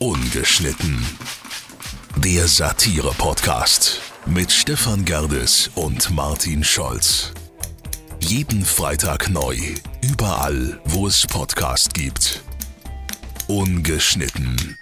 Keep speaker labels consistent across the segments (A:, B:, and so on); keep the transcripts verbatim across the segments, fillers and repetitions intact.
A: Ungeschnitten. Der Satire-Podcast mit Stefan Gerdes und Martin Scholz. Jeden Freitag neu, überall, wo es Podcast gibt. Ungeschnitten.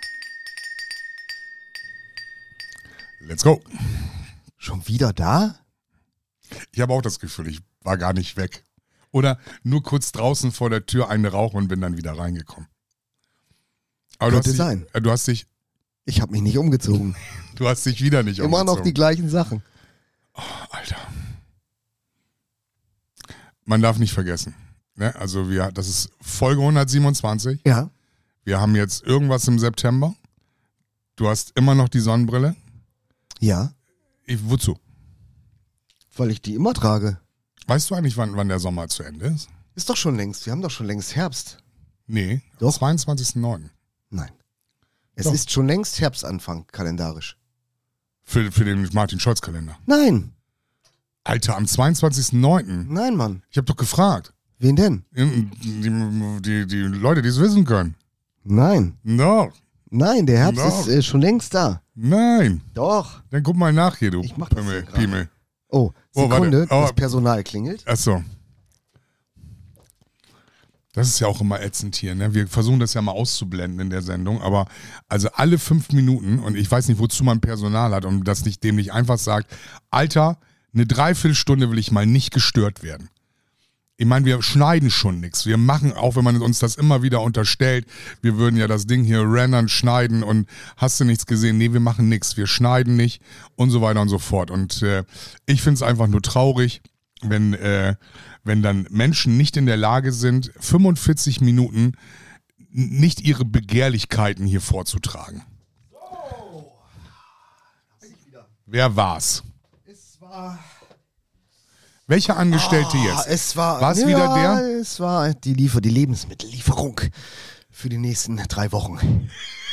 B: Let's go.
C: Schon wieder da?
B: Ich habe auch das Gefühl, ich war gar nicht weg. Oder nur kurz draußen vor der Tür eine rauchen und bin dann wieder reingekommen. Aber
C: Könnte
B: du hast
C: sein.
B: Dich, du hast dich...
C: Ich habe mich nicht umgezogen.
B: Du hast dich wieder nicht
C: Immer
B: umgezogen.
C: noch die gleichen Sachen.
B: Oh, Alter. Man darf nicht vergessen. Ne? Also wir, das ist Folge hundertsiebenundzwanzig.
C: Ja.
B: Wir haben jetzt irgendwas im September. Du hast immer noch die Sonnenbrille.
C: Ja,
B: Ich, wozu?
C: weil ich die immer trage.
B: Weißt du eigentlich, wann, wann der Sommer zu Ende ist?
C: Ist doch schon längst. Wir haben doch schon längst Herbst.
B: Nee, am
C: Doch.
B: zweiundzwanzigsten neunten
C: Nein. Es
B: Doch.
C: ist schon längst Herbstanfang, kalendarisch.
B: Für, für den Martin-Scholz-Kalender.
C: Nein.
B: Alter, am zweiundzwanzigsten neunten
C: Nein, Mann.
B: Ich habe doch gefragt.
C: Wen denn?
B: Die, die, die Leute, die es wissen können.
C: Nein.
B: No,
C: Nein, der Herbst
B: Doch.
C: ist äh, schon längst da.
B: nein.
C: Doch.
B: Dann guck mal nach hier, du.
C: Ich mach das
B: Pimmel,
C: hier gerade.
B: Piemel.
C: Oh,
B: Oh,
C: Sekunde,
B: warte. Oh.
C: das Personal klingelt.
B: Achso. Das ist ja auch immer ätzend hier, ne? Wir versuchen das ja mal auszublenden in der Sendung, aber also alle fünf Minuten, und ich weiß nicht, wozu man Personal hat und das nicht dem nicht einfach sagt, Alter, eine Dreiviertelstunde will ich mal nicht gestört werden. Ich meine, wir schneiden schon nichts. Wir machen, auch wenn man uns das immer wieder unterstellt, wir würden ja das Ding hier rendern, schneiden und hast du nichts gesehen? Nee, wir machen nichts. Wir schneiden nicht und so weiter und so fort. Und äh, ich finde es einfach nur traurig, wenn, äh, wenn dann Menschen nicht in der Lage sind, fünfundvierzig Minuten nicht ihre Begehrlichkeiten hier vorzutragen.
C: So. Da bin ich wieder.
B: Wer war's?
C: Es war...
B: Welcher Angestellte
C: Ah,
B: jetzt?
C: Es war,
B: War es
C: ja,
B: wieder der?
C: Es war die Liefer, die Lebensmittellieferung für die nächsten drei Wochen.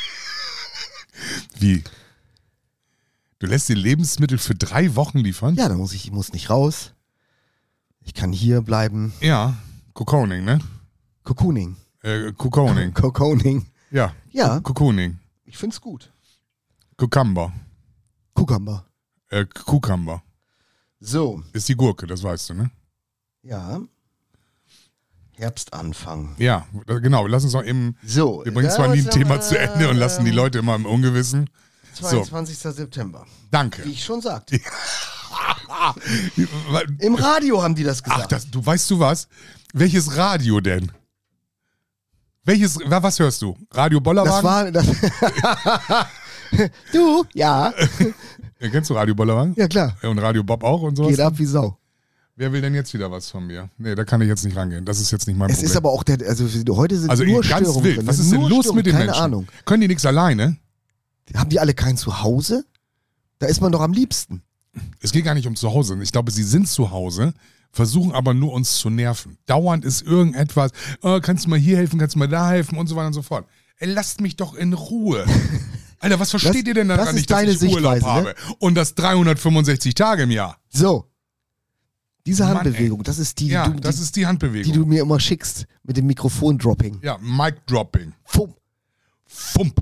B: Wie? Du lässt die Lebensmittel für drei Wochen liefern?
C: Ja, da muss ich, ich muss nicht raus. Ich kann hier bleiben.
B: Ja, Cocooning, ne?
C: Cocooning.
B: Äh, Cocooning.
C: Cocooning.
B: Ja.
C: Ja.
B: Cocooning.
C: Ich find's gut.
B: Cucumber.
C: Cucumber.
B: Äh, Cucumber.
C: So,
B: Ist die Gurke, das weißt du, ne?
C: ja. Herbstanfang.
B: Ja, genau. Lass uns doch eben.
C: So.
B: Wir bringen zwar nie ein Thema zu Ende und lassen die Leute immer im Ungewissen.
C: zweiundzwanzigsten September.
B: Danke.
C: Wie ich schon sagte. Im Radio haben die das gesagt.
B: Ach, das, du weißt du was? Welches Radio denn? Welches, wa- was hörst du? Radio Bollerwagen?
C: das war... Das du? Ja.
B: Ja, kennst du Radio Bollerwagen?
C: Ja, klar.
B: Ja, und Radio Bob auch und sowas?
C: Geht ab wie Sau.
B: Wer will denn jetzt wieder was von mir? Nee, da kann ich jetzt nicht rangehen. Das ist jetzt nicht mein
C: Es
B: Problem.
C: ist aber auch der, also heute sind
B: also
C: nur
B: ganz
C: Störungen
B: wild.
C: drin.
B: Was
C: Das
B: ist denn
C: nur
B: los
C: Störungen,
B: mit den
C: keine
B: Menschen?
C: Ahnung.
B: Können die nichts alleine?
C: Haben die alle kein Zuhause? Da ist man doch am liebsten.
B: Es geht gar nicht um zu Hause. Ich glaube, sie sind zu Hause, versuchen aber nur uns zu nerven. Dauernd ist irgendetwas, oh, kannst du mal hier helfen, kannst du mal da helfen und so weiter und so fort. Ey, lasst mich doch in Ruhe. Alter, was versteht
C: Das-
B: ihr denn daran
C: das ist
B: nicht, dass
C: deine
B: ich Urlaub
C: Sichtweise,
B: habe?
C: ne?
B: Und das dreihundertfünfundsechzig Tage im Jahr.
C: So. Diese
B: Mann,
C: Handbewegung, das ist die,
B: Ja,
C: du, die,
B: das ist die Handbewegung.
C: die du mir immer schickst mit dem Mikrofon-Dropping.
B: ja, Mic-Dropping.
C: Fum.
B: Fump.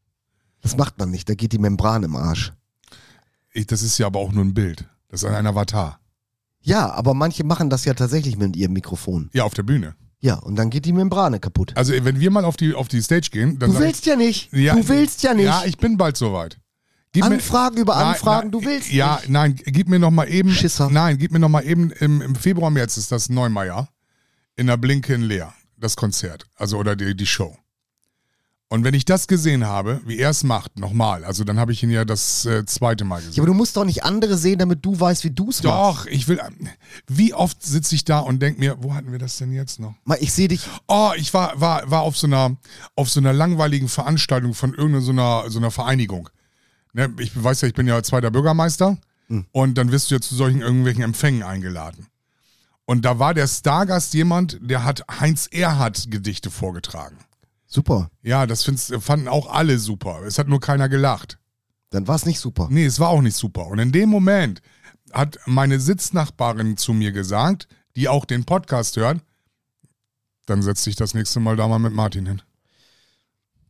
C: Das macht man nicht, da geht die Membran im Arsch.
B: Ich, das ist ja aber auch nur ein Bild. Das ist ein Avatar.
C: Ja, aber manche machen das ja tatsächlich mit ihrem Mikrofon.
B: Ja, auf der Bühne.
C: Ja, und dann geht die Membrane kaputt.
B: Also, wenn wir mal auf die, auf die Stage gehen, dann
C: Du
B: sag
C: willst ja nicht.
B: ich, ja,
C: du willst ja nicht.
B: Ja, ich bin bald soweit. Gib mir-
C: Anfragen über
B: Nein,
C: Anfragen,
B: nein,
C: du willst
B: Ja,
C: nicht.
B: nein, gib mir noch mal eben.
C: Schisser.
B: Nein, gib mir noch mal eben im, im Februar, März ist das Neumeier in der Blinke in Leer, das Konzert, also oder die, die Show. Und wenn ich das gesehen habe, wie er es macht, nochmal, also dann habe ich ihn ja das äh, zweite Mal gesehen.
C: Ja, aber du musst doch nicht andere sehen, damit du weißt, wie du es machst.
B: Doch, ich will. Wie oft sitze ich da und denke mir, wo hatten wir das denn jetzt noch?
C: Mal, ich sehe dich.
B: Oh, ich war, war, war auf so einer, auf so einer langweiligen Veranstaltung von irgendeiner so einer, so einer Vereinigung. Ne, ich weiß ja, ich bin ja zweiter Bürgermeister
C: Hm.
B: und dann wirst du ja zu solchen irgendwelchen Empfängen eingeladen. Und da war der Stargast jemand, der hat Heinz Erhardt Gedichte vorgetragen.
C: Super.
B: Ja, das find's, fanden auch alle super. Es hat nur keiner gelacht.
C: Dann war es nicht super.
B: Nee, es war auch nicht super. Und in dem Moment hat meine Sitznachbarin zu mir gesagt, die auch den Podcast hört, dann setz dich das nächste Mal da mal mit Martin hin.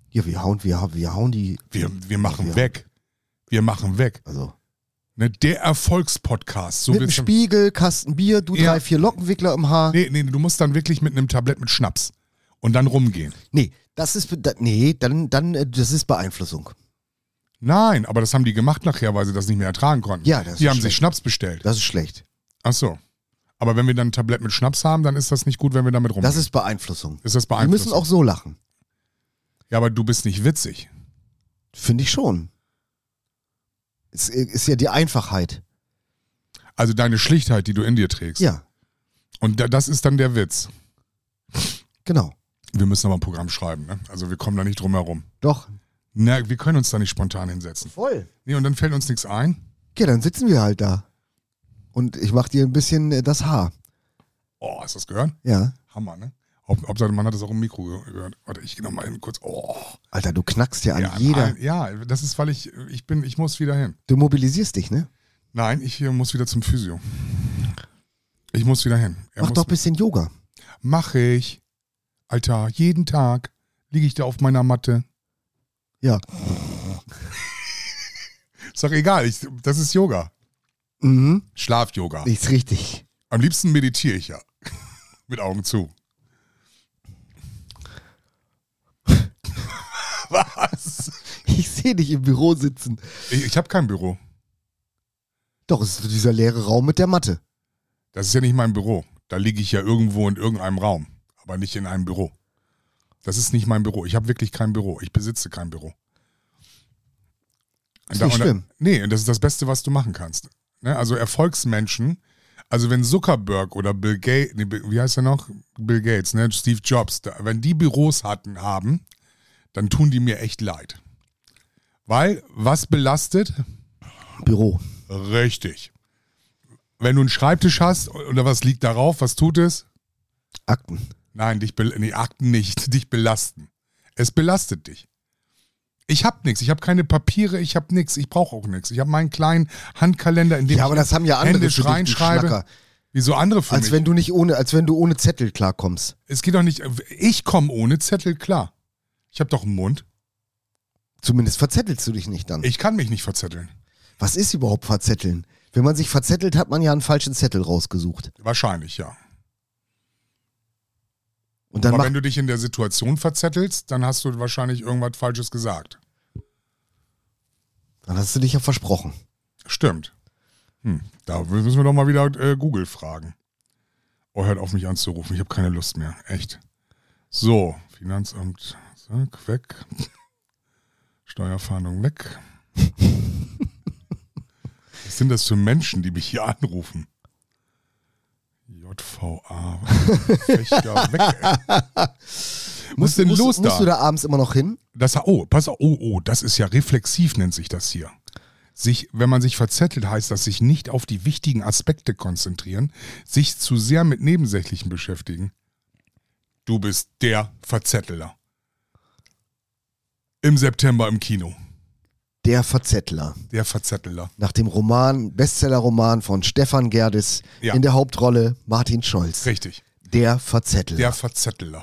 C: Ja, wir hauen, wir, wir hauen die.
B: Wir, wir machen
C: wir,
B: weg. Wir machen weg.
C: Also.
B: Ne, der Erfolgspodcast. So
C: mit einem Spiegel, Kasten Bier, du
B: ja.
C: drei, vier Lockenwickler im Haar.
B: Nee, nee, du musst dann wirklich mit einem Tablett mit Schnaps und dann rumgehen.
C: Nee, das ist, nee, dann, dann, das ist Beeinflussung.
B: Nein, aber das haben die gemacht nachher, weil sie das nicht mehr ertragen konnten.
C: Ja, das ist
B: Die haben
C: schlecht.
B: sich Schnaps bestellt.
C: Das ist schlecht.
B: Ach so. Aber wenn wir dann ein Tablett mit Schnaps haben, dann ist das nicht gut, wenn wir damit rumgehen.
C: Das ist Beeinflussung.
B: Ist das
C: Wir
B: Beeinflussung?
C: müssen auch so lachen.
B: Ja, aber du bist nicht witzig.
C: Finde ich schon. Es ist ja die Einfachheit.
B: Also deine Schlichtheit, die du in dir trägst.
C: Ja,
B: Und da- das ist dann der Witz.
C: genau.
B: Wir müssen aber ein Programm schreiben, ne? Also wir kommen da nicht drum herum.
C: Doch.
B: Na, wir können uns da nicht spontan hinsetzen.
C: Voll.
B: Nee, und dann fällt uns nichts ein.
C: Ja, dann sitzen wir halt da. Und ich mach dir ein bisschen äh, das Haar.
B: Oh, hast du das gehört?
C: Ja.
B: Hammer, ne? Haupt- Hauptsache, man hat das auch im Mikro ge- gehört. Warte, ich geh noch mal hin kurz. Oh.
C: Alter, du knackst ja an
B: Ja,
C: jeder.
B: ein- ja, das ist, weil ich, ich bin, ich muss wieder hin.
C: Du mobilisierst dich, ne?
B: Nein, ich äh, muss wieder zum Physio. Ich muss wieder hin. Er
C: Mach
B: muss,
C: doch ein bisschen Yoga.
B: Mach ich. Alter, jeden Tag liege ich da auf meiner Matte.
C: Ja.
B: Ist doch egal, ich, das ist Yoga.
C: Mhm.
B: Schlaf-Yoga.
C: Ist richtig.
B: Am liebsten meditiere ich ja. Mit Augen zu. Was?
C: Ich sehe dich im Büro sitzen.
B: Ich, ich habe kein Büro.
C: Doch, es ist dieser leere Raum mit der Matte.
B: Das ist ja nicht mein Büro. Da liege ich ja irgendwo in irgendeinem Raum, aber nicht in einem Büro. Das ist nicht mein Büro. Ich habe wirklich kein Büro. Ich besitze kein Büro.
C: Ist nicht schlimm.
B: Nee, und das ist das Beste, was du machen kannst. Ne? Also Erfolgsmenschen, also wenn Zuckerberg oder Bill Gates, nee, wie heißt er noch? Bill Gates, ne? Steve Jobs, da, wenn die Büros hatten, haben, dann tun die mir echt leid. Weil, was belastet?
C: Büro.
B: Richtig. Wenn du einen Schreibtisch hast oder was liegt darauf, was tut es?
C: Akten.
B: Nein, dich be- nee, Akten nicht, dich belasten. Es belastet dich. Ich hab nichts, ich habe keine Papiere, ich habe nichts, ich brauche auch nichts. Ich habe meinen kleinen Handkalender, in dem
C: Ja, aber
B: ich
C: das haben ja andere
B: händisch
C: für dich, du
B: reinschreibe.
C: Schnacker.
B: Wieso andere für
C: Als
B: mich?
C: wenn du nicht ohne, als wenn du ohne Zettel klarkommst.
B: Es geht doch nicht, ich komme ohne Zettel klar. Ich habe doch einen Mund.
C: Zumindest verzettelst du dich nicht dann.
B: Ich kann mich nicht verzetteln.
C: Was ist überhaupt verzetteln? Wenn man sich verzettelt, hat man ja einen falschen Zettel rausgesucht.
B: Wahrscheinlich, ja.
C: Und dann
B: Aber
C: macht,
B: wenn du dich in der Situation verzettelst, dann hast du wahrscheinlich irgendwas Falsches gesagt.
C: dann hast du dich ja versprochen.
B: Stimmt. Hm, da müssen wir doch mal wieder äh, Google fragen. Oh, hört auf mich anzurufen. Ich habe keine Lust mehr. Echt. So, Finanzamt, zack, weg. Steuerfahndung weg. Was sind das für Menschen, die mich hier anrufen? J V A. Fechter, weg. Ey. Was ist denn
C: musst,
B: los
C: musst
B: da?
C: du da abends immer noch hin?
B: Das, oh, pass auf, oh, oh, das ist ja reflexiv, nennt sich das hier. Sich, wenn man sich verzettelt, heißt das, sich nicht auf die wichtigen Aspekte konzentrieren, sich zu sehr mit Nebensächlichen beschäftigen. Du bist der Verzetteler. Im September im Kino.
C: Der Verzettler.
B: Der Verzetteler.
C: Nach dem Roman, Bestsellerroman von Stefan Gerdes,
B: Ja.
C: in der Hauptrolle Martin Scholz.
B: Richtig.
C: Der Verzettler.
B: Der Verzetteler.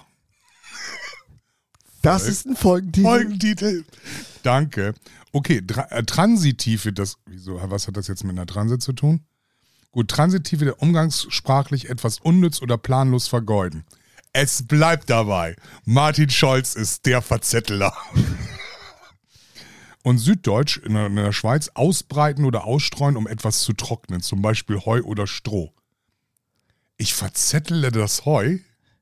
C: das ist ein Folgentitel.
B: Folgentitel. Danke. Okay, Tra äh, Transitive, das, wieso, was hat das jetzt mit einer Transit zu tun? Gut, Transitive, der umgangssprachlich etwas unnütz oder planlos vergeuden. Es bleibt dabei. Martin Scholz ist der Verzetteler. Und Süddeutsch in der, in der Schweiz ausbreiten oder ausstreuen, um etwas zu trocknen, zum Beispiel Heu oder Stroh. Ich verzettele das Heu?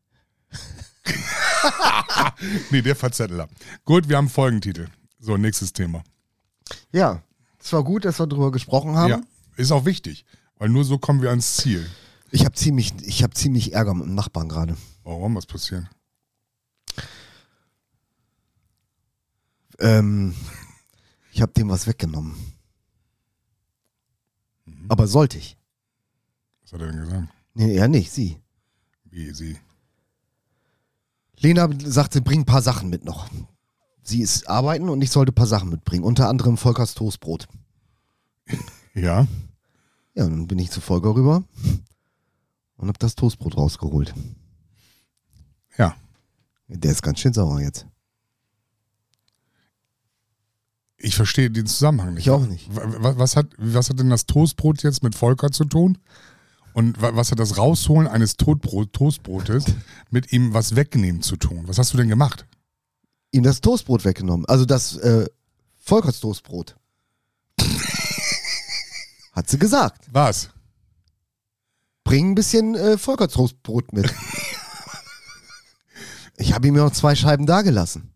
B: Nee, der Verzetteler. Gut, wir haben Folgentitel. So, nächstes Thema.
C: Ja, es war gut, dass wir drüber gesprochen haben.
B: Ja, ist auch wichtig, weil nur so kommen wir ans Ziel.
C: Ich habe ziemlich, ich hab ziemlich Ärger mit dem Nachbarn gerade.
B: Warum? Was passiert?
C: Ähm, ich habe dem was weggenommen. Aber sollte ich?
B: Was hat er denn gesagt?
C: Nee, er nicht, sie.
B: Wie sie?
C: Lena sagte, bring ein paar Sachen mit noch. Sie ist arbeiten und ich sollte ein paar Sachen mitbringen. Unter anderem Volkers Toastbrot.
B: Ja?
C: Ja, dann bin ich zu Volker rüber und hab das Toastbrot rausgeholt.
B: Ja.
C: Der ist ganz schön sauer jetzt.
B: Ich verstehe den Zusammenhang nicht.
C: Ich auch nicht.
B: Was, was, hat, was hat denn das Toastbrot jetzt mit Volker zu tun? Und was hat das Rausholen eines Totbrot, Toastbrotes mit ihm was wegnehmen zu tun? Was hast du denn gemacht?
C: Ihm das Toastbrot weggenommen. Also das äh, Volkers Toastbrot. Hat sie gesagt.
B: Was?
C: Bring ein bisschen äh, Volkers Toastbrot mit. Ich habe ihm ja noch zwei Scheiben dagelassen.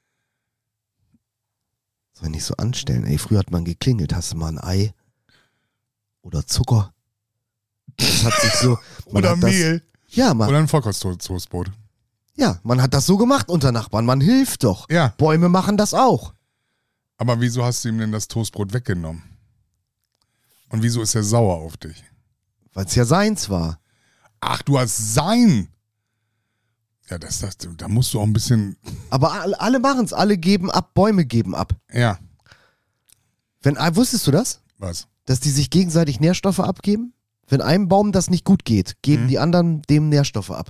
C: Soll nicht so anstellen. Ey, früher hat man geklingelt. Hast du mal ein Ei? Oder Zucker? Das hat sich so... man
B: Oder
C: hat das,
B: Mehl.
C: Ja, man,
B: Oder ein Volkers Toastbrot.
C: ja, man hat das so gemacht unter Nachbarn. Man hilft doch.
B: Ja.
C: Bäume machen das auch.
B: Aber wieso hast du ihm denn das Toastbrot weggenommen? Und wieso ist er sauer auf dich?
C: Weil es ja seins war.
B: Ach, du hast sein. Ja, das, das, da musst du auch ein bisschen...
C: Aber alle, alle machen es. Alle geben ab. Bäume geben ab.
B: Ja,
C: Wenn, ah, wusstest du das?
B: was?
C: Dass die sich gegenseitig Nährstoffe abgeben? Wenn einem Baum das nicht gut geht, geben
B: Mhm.
C: die anderen dem Nährstoffe ab.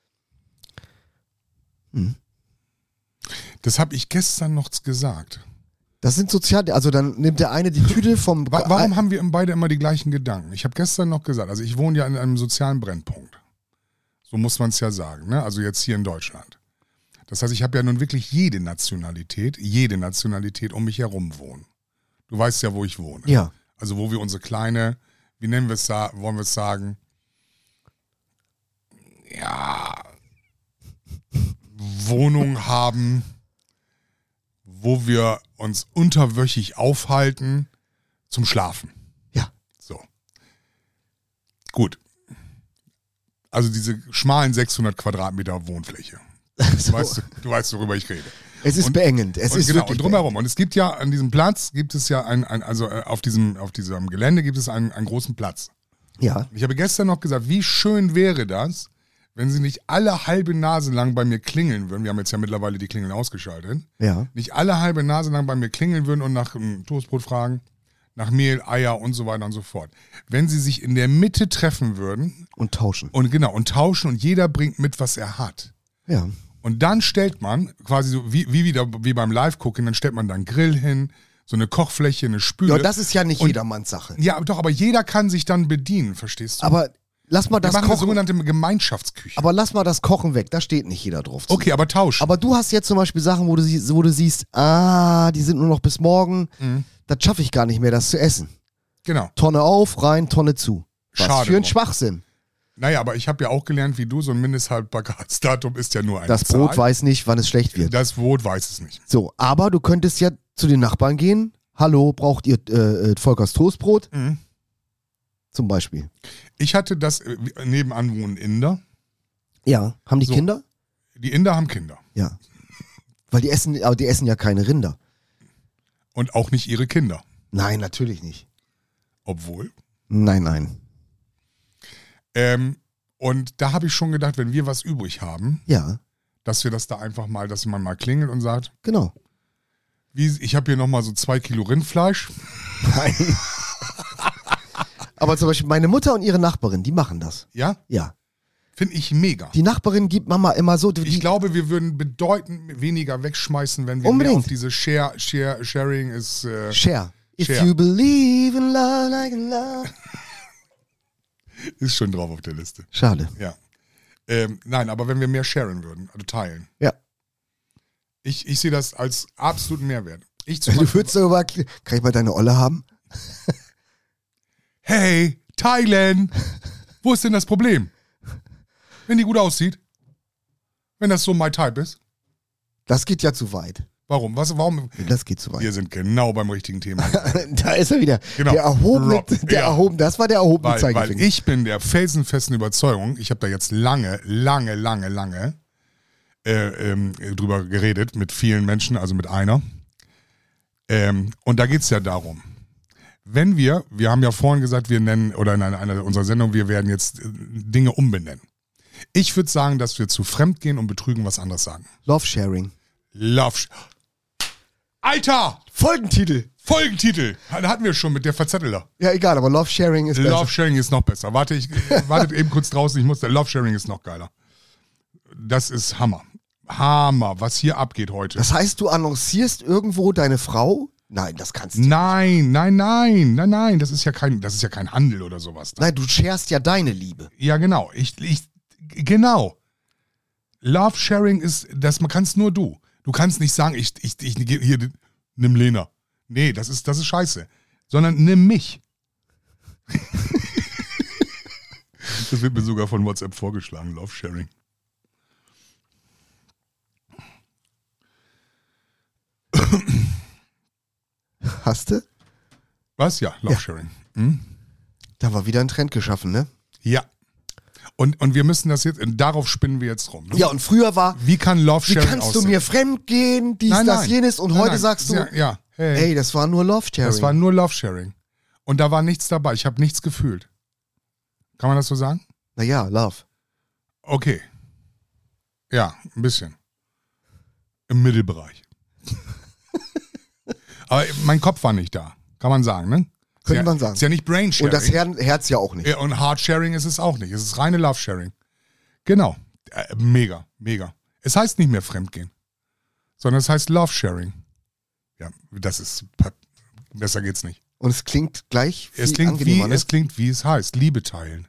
C: Hm.
B: Das habe ich gestern noch gesagt.
C: Das sind sozial... Also dann nimmt der eine die Tüte vom...
B: Wa- Warum haben wir beide immer die gleichen Gedanken? Ich habe gestern noch gesagt, also ich wohne ja in einem sozialen Brennpunkt. So muss man es ja sagen, ne? Also jetzt hier in Deutschland. Das heißt, ich habe ja nun wirklich jede Nationalität, jede Nationalität um mich herum wohnen. Du weißt ja, wo ich wohne.
C: Ja.
B: Also wo wir unsere kleine, wie nennen wir es da, wollen wir es sagen? Ja, Wohnung haben, wo wir uns unterwöchig aufhalten zum Schlafen.
C: Ja.
B: So. Gut. Also diese schmalen sechshundert Quadratmeter Wohnfläche. Du,
C: So.
B: weißt, du weißt, worüber ich rede.
C: Es ist
B: Und-
C: beengend. Es
B: und
C: ist
B: genau,
C: wirklich
B: und drumherum. Und es gibt ja an diesem Platz, gibt es ja ein, ein also äh, auf diesem, auf diesem Gelände gibt es einen, einen großen Platz.
C: beengend. Ja.
B: Ich habe gestern noch gesagt, wie schön wäre das, wenn sie nicht alle halbe Nase lang bei mir klingeln würden. Wir haben jetzt ja mittlerweile die Klingeln ausgeschaltet.
C: Ja.
B: Nicht alle halbe Nase lang bei mir klingeln würden und nach einem Toastbrot fragen, nach Mehl, Eier und so weiter und so fort. Wenn sie sich in der Mitte treffen würden
C: Und tauschen.
B: und genau und tauschen und jeder bringt mit, was er hat.
C: Ja.
B: Und dann stellt man, quasi so wie, wie wieder wie beim Live-Gucken, dann stellt man dann einen Grill hin, so eine Kochfläche, eine Spüle.
C: Ja, das ist ja nicht
B: Und-
C: jedermanns Sache.
B: Ja, doch, aber jeder kann sich dann bedienen, verstehst du?
C: Aber lass mal
B: Wir
C: das
B: machen eine
C: Kochen.
B: sogenannte Gemeinschaftsküche.
C: Aber lass mal das Kochen weg. Da steht nicht jeder drauf. zu.
B: Okay, aber tausch.
C: Aber du hast jetzt zum Beispiel Sachen, wo du, sie- wo du siehst, ah, die sind nur noch bis morgen.
B: Mhm.
C: Das schaffe ich gar nicht mehr, das zu essen.
B: Genau.
C: Tonne auf, rein, Tonne zu. Was
B: Schade
C: für ein
B: drum.
C: Schwachsinn.
B: Naja, aber ich habe ja auch gelernt, wie du, so ein Mindesthaltbarkeitsdatum ist ja nur eine
C: Das
B: Zahl.
C: Brot weiß nicht, wann es schlecht wird.
B: Das Brot weiß es nicht.
C: So, aber du könntest ja zu den Nachbarn gehen. Hallo, braucht ihr äh, äh, Volkers Toastbrot?
B: Mhm.
C: Zum Beispiel.
B: Ich hatte das, äh, nebenan wohnen Inder.
C: Ja. Haben die
B: So.
C: Kinder?
B: Die Inder haben Kinder.
C: Ja. Weil die essen, aber die essen ja keine Rinder.
B: Und auch nicht ihre Kinder.
C: Nein, natürlich nicht.
B: Obwohl.
C: Nein, nein.
B: Ähm, und da habe ich schon gedacht, wenn wir was übrig haben,
C: Ja,
B: dass wir das da einfach mal, dass man mal klingelt und sagt,
C: genau.
B: wie, ich habe hier nochmal so zwei Kilo Rindfleisch.
C: Nein. Aber zum Beispiel meine Mutter und ihre Nachbarin, die machen das.
B: Ja,
C: Ja.
B: finde ich mega.
C: Die Nachbarin gibt Mama immer so. Die,
B: Ich glaube, wir würden bedeutend weniger wegschmeißen, wenn wir
C: Unbedingt.
B: mehr auf diese Share, Share, Sharing ist. Äh,
C: Share. If
B: Share.
C: you believe in love like in love.
B: ist schon drauf auf der Liste.
C: Schade.
B: Ja. Ähm, nein, aber wenn wir mehr sharen würden, also teilen.
C: Ja.
B: Ich, ich sehe das als absoluten Mehrwert. Ich zum
C: Du
B: Beispiel,
C: würdest darüber. Kann ich mal deine Olle haben?
B: hey, Thailand, wo ist denn das Problem? Wenn die gut aussieht? Wenn das so my type ist?
C: Das geht ja zu weit.
B: Warum? Was, warum?
C: Das geht zu weit.
B: Wir sind genau beim richtigen Thema.
C: Da ist er wieder.
B: Genau.
C: Der erhobene,
B: Rob,
C: der
B: ja.
C: erhoben, das war der erhobene
B: Weil, weil
C: Zeigefinger.
B: ich bin der felsenfesten Überzeugung, ich habe da jetzt lange, lange, lange, lange äh, ähm, drüber geredet mit vielen Menschen, also mit einer. Ähm, und da geht es ja darum, wenn wir, wir haben ja vorhin gesagt, wir nennen, oder in einer, einer unserer Sendungen, wir werden jetzt äh, Dinge umbenennen. Ich würde sagen, dass wir zu Fremdgehen und Betrügen was anderes sagen.
C: Love Sharing.
B: Love. Sh- Alter!
C: Folgentitel.
B: Folgentitel! Da hatten wir schon mit der Verzetteler.
C: Ja, egal, aber Love Sharing ist besser.
B: Love Sharing ist noch besser. Warte, ich wartet eben kurz draußen, ich muss, der Love Sharing ist noch geiler. Das ist Hammer. Hammer, was hier abgeht heute.
C: Das heißt, du annoncierst irgendwo deine Frau Nein, das kannst du nicht.
B: Nein, nein, nein, nein, nein, das ist ja kein, das ist ja kein Handel oder sowas.
C: Nein, du sharest ja deine Liebe.
B: Ja, genau. Ich, ich, genau. Love Sharing ist, das kannst nur du. Du kannst nicht sagen, ich, ich, ich hier, nimm Lena. Nee, das ist, das ist scheiße. Sondern nimm mich. Das wird mir sogar von WhatsApp vorgeschlagen, Love Sharing.
C: Hast du?
B: Was? Ja, Love
C: Ja.
B: Sharing. Hm?
C: Da war wieder ein Trend geschaffen, ne?
B: Ja. Und, und wir müssen das jetzt, darauf spinnen wir jetzt rum. Ne?
C: Ja, und früher war,
B: Wie kann Love
C: wie
B: Sharing
C: kannst
B: aussehen?
C: du mir fremd gehen, dies,
B: Nein,
C: das,
B: nein.
C: jenes und
B: Nein,
C: heute
B: nein.
C: sagst du,
B: Ja, ja. Hey,
C: ey, das war nur Love Sharing.
B: das war nur Love Sharing. Und da war nichts dabei. Ich habe nichts gefühlt. Kann man das so sagen?
C: Naja, Love.
B: Okay. Ja, ein bisschen. Im Mittelbereich. Aber mein Kopf war nicht da. Kann man sagen, ne?
C: Könnte
B: ja,
C: man sagen.
B: Ist ja nicht Brain Sharing.
C: Und das Her Herz ja auch nicht.
B: Ja, und Heart Sharing ist es auch nicht. Es ist reine Love Sharing. Genau. Äh, mega, mega. Es heißt nicht mehr Fremdgehen, sondern es heißt Love Sharing. Ja, das ist, besser geht's nicht.
C: Und es klingt gleich viel
B: Es klingt, wie,
C: angenehmer, ne?
B: es klingt wie es heißt, Liebe teilen.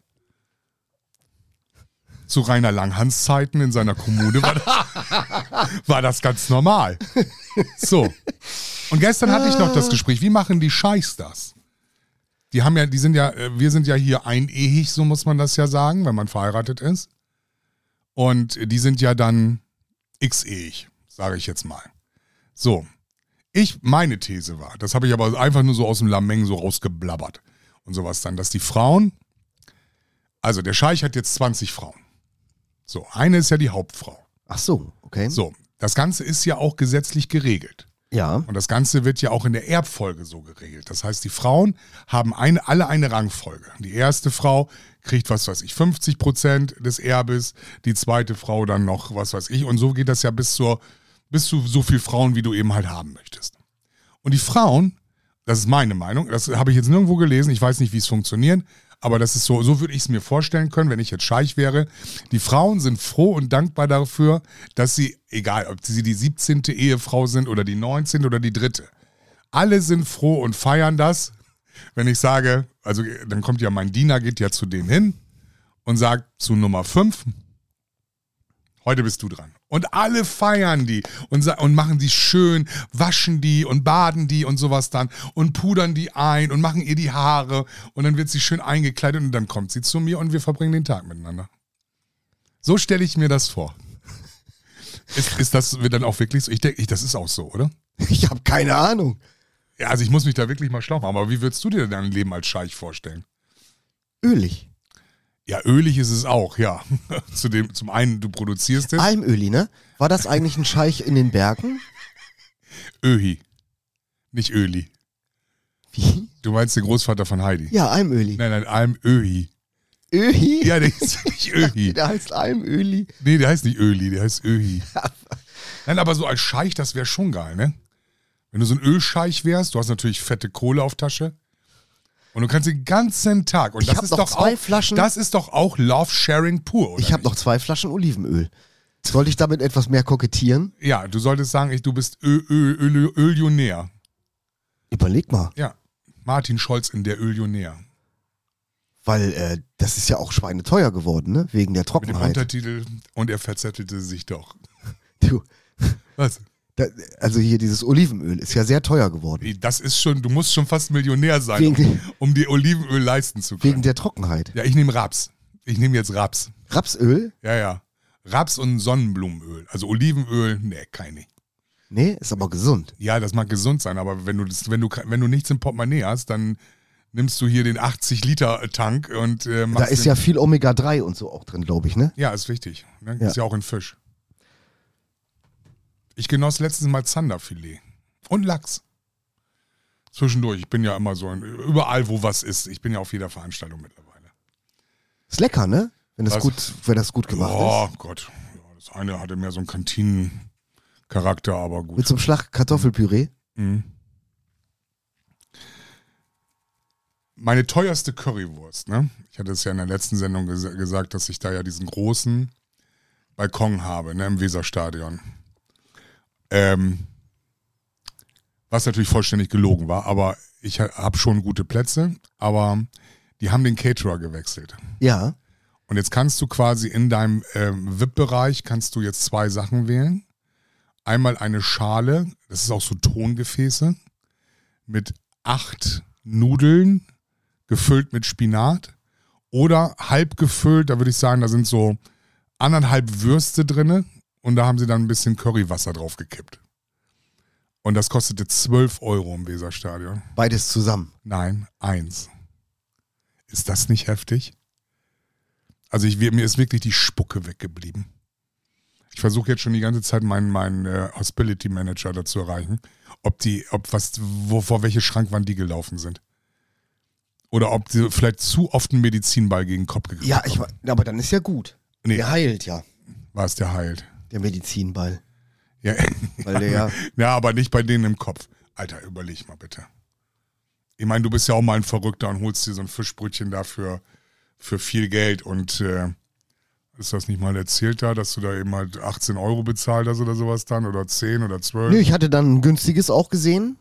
B: Zu Rainer Langhans Zeiten in seiner Kommune war das, war das ganz normal. So. Und gestern hatte ich noch das Gespräch, wie machen die Scheichs das? Die haben ja, die sind ja, wir sind ja hier einehig, so muss man das ja sagen, wenn man verheiratet ist. Und die sind ja dann x-ehig, sage ich jetzt mal. So. Ich, meine These war, das habe ich aber einfach nur so aus dem Lameng so rausgeblabbert und sowas dann, dass die Frauen, also der Scheich hat jetzt zwanzig Frauen. So, eine ist ja die Hauptfrau.
C: Ach so, okay.
B: So, das Ganze ist ja auch gesetzlich geregelt.
C: Ja.
B: Und das Ganze wird ja auch in der Erbfolge so geregelt. Das heißt, die Frauen haben eine, alle eine Rangfolge. Die erste Frau kriegt, was weiß ich, fünfzig Prozent des Erbes, die zweite Frau dann noch, was weiß ich. Und so geht das ja bis zur, bis zu so viel Frauen, wie du eben halt haben möchtest. Und die Frauen, das ist meine Meinung, das habe ich jetzt nirgendwo gelesen, ich weiß nicht, wie es funktioniert, aber das ist so, so würde ich es mir vorstellen können, wenn ich jetzt Scheich wäre. Die Frauen sind froh und dankbar dafür, dass sie, egal ob sie die siebzehnte Ehefrau sind oder die neunzehnte oder die dritte, alle sind froh und feiern das, wenn ich sage, also dann kommt ja mein Diener, geht ja zu denen hin und sagt zu Nummer fünf, heute bist du dran. Und alle feiern die und, und machen die schön, waschen die und baden die und sowas dann und pudern die ein und machen ihr die Haare und dann wird sie schön eingekleidet und dann kommt sie zu mir und wir verbringen den Tag miteinander. So stelle ich mir das vor. Ist, ist das dann auch wirklich so? Ich denke, das ist auch so, oder?
C: Ich habe keine Ahnung.
B: Ja, also ich muss mich da wirklich mal schlau machen. Aber wie würdest du dir dein Leben als Scheich vorstellen?
C: Ölig.
B: Ja, ölig ist es auch, ja. Zudem, zum einen, du produzierst es.
C: Almöli, ne? War das eigentlich ein Scheich in den Bergen?
B: Öhi. Nicht Öli.
C: Wie?
B: Du meinst den Großvater von Heidi?
C: Ja, Almöli.
B: Nein, nein, Alm Öhi.
C: Öhi?
B: Ja, der ist nicht Öhi.
C: Der heißt Almöli.
B: Nee, der heißt nicht Öli, der heißt Öhi. Nein, aber so als Scheich, das wäre schon geil, ne? Wenn du so ein Ölscheich wärst, du hast natürlich fette Kohle auf Tasche. Und du kannst den ganzen Tag. Und
C: Ich
B: das
C: hab
B: ist
C: noch
B: doch
C: zwei
B: auch,
C: Flaschen.
B: Das ist doch auch Love Sharing pur, oder?
C: Ich habe noch zwei Flaschen Olivenöl. Sollte ich damit etwas mehr kokettieren?
B: Ja, du solltest sagen, ich, du bist Ö, Ö, Öl, Öllionär.
C: Überleg mal.
B: Ja, Martin Scholz in der Öllionär.
C: Weil äh, das ist ja auch schweineteuer geworden, ne? Wegen der
B: Mit dem
C: Trockenheit.
B: Untertitel und er verzettelte sich doch.
C: Du,
B: Was?
C: da, also hier dieses Olivenöl ist ja sehr teuer geworden.
B: Das ist schon, du musst schon fast Millionär sein, um,
C: Wegen,
B: um dir Olivenöl leisten zu können.
C: wegen der Trockenheit.
B: Ja, ich nehme Raps. Ich nehme jetzt Raps.
C: Rapsöl?
B: Ja, ja. Raps und Sonnenblumenöl. Also Olivenöl, nee, keine.
C: Nee, ist aber gesund.
B: Ja, das mag gesund sein, aber wenn du, das, wenn du, wenn du nichts im Portemonnaie hast, dann nimmst du hier den achtzig Liter Tank und äh, machst
C: Da ist
B: den,
C: ja viel Omega drei und so auch drin, glaube ich, ne?
B: Ja, ist wichtig. Ne?
C: Ja.
B: Ist ja auch in Fisch. Ich genoss letztens mal Zanderfilet. Und Lachs. Zwischendurch. Ich bin ja immer so, in, überall wo was ist. Ich bin ja auf jeder Veranstaltung mittlerweile.
C: Ist lecker, ne? Wenn das
B: Was?
C: gut, wenn das gut gemacht
B: Oh
C: ist.
B: Gott. Ja, das eine hatte mehr so einen Kantinencharakter, aber gut.
C: Mit so einem Schlag Kartoffelpüree.
B: Mhm. Meine teuerste Currywurst, ne? Ich hatte es ja in der letzten Sendung ges- gesagt, dass ich da ja diesen großen Balkon habe, ne, im Weserstadion. Ähm, Was natürlich vollständig gelogen war, aber ich habe schon gute Plätze, aber die haben den Caterer gewechselt.
C: Ja.
B: Und jetzt kannst du quasi in deinem ähm, V I P-Bereich, kannst du jetzt zwei Sachen wählen. Einmal eine Schale, das ist auch so Tongefäße, mit acht Nudeln, gefüllt mit Spinat. Oder halb gefüllt, da würde ich sagen, da sind so anderthalb Würste drinne und da haben sie dann ein bisschen Currywasser drauf gekippt. Und das kostete zwölf Euro im Weserstadion.
C: Beides zusammen?
B: Nein, eins. Ist das nicht heftig? Also ich, mir ist wirklich die Spucke weggeblieben. Ich versuche jetzt schon die ganze Zeit meinen, meinen äh, Hospitality Manager dazu erreichen, ob die, ob was, wo, vor welche Schrankwand die gelaufen sind. Oder ob sie vielleicht zu oft einen Medizinball gegen den Kopf gekriegt
C: Ja,
B: haben.
C: ich, wa- aber dann ist ja gut.
B: Nee.
C: Der heilt ja,
B: War es der heilt.
C: der Medizinball.
B: Ja.
C: Weil der ja...
B: ja, aber nicht bei denen im Kopf. Alter, überleg mal bitte. Ich meine, du bist ja auch mal ein Verrückter und holst dir so ein Fischbrötchen dafür für viel Geld und äh, ist das nicht mal erzählt da, dass du da eben halt achtzehn Euro bezahlt hast oder sowas dann oder zehn oder zwölf?
C: Nö, ich hatte dann ein günstiges auch gesehen.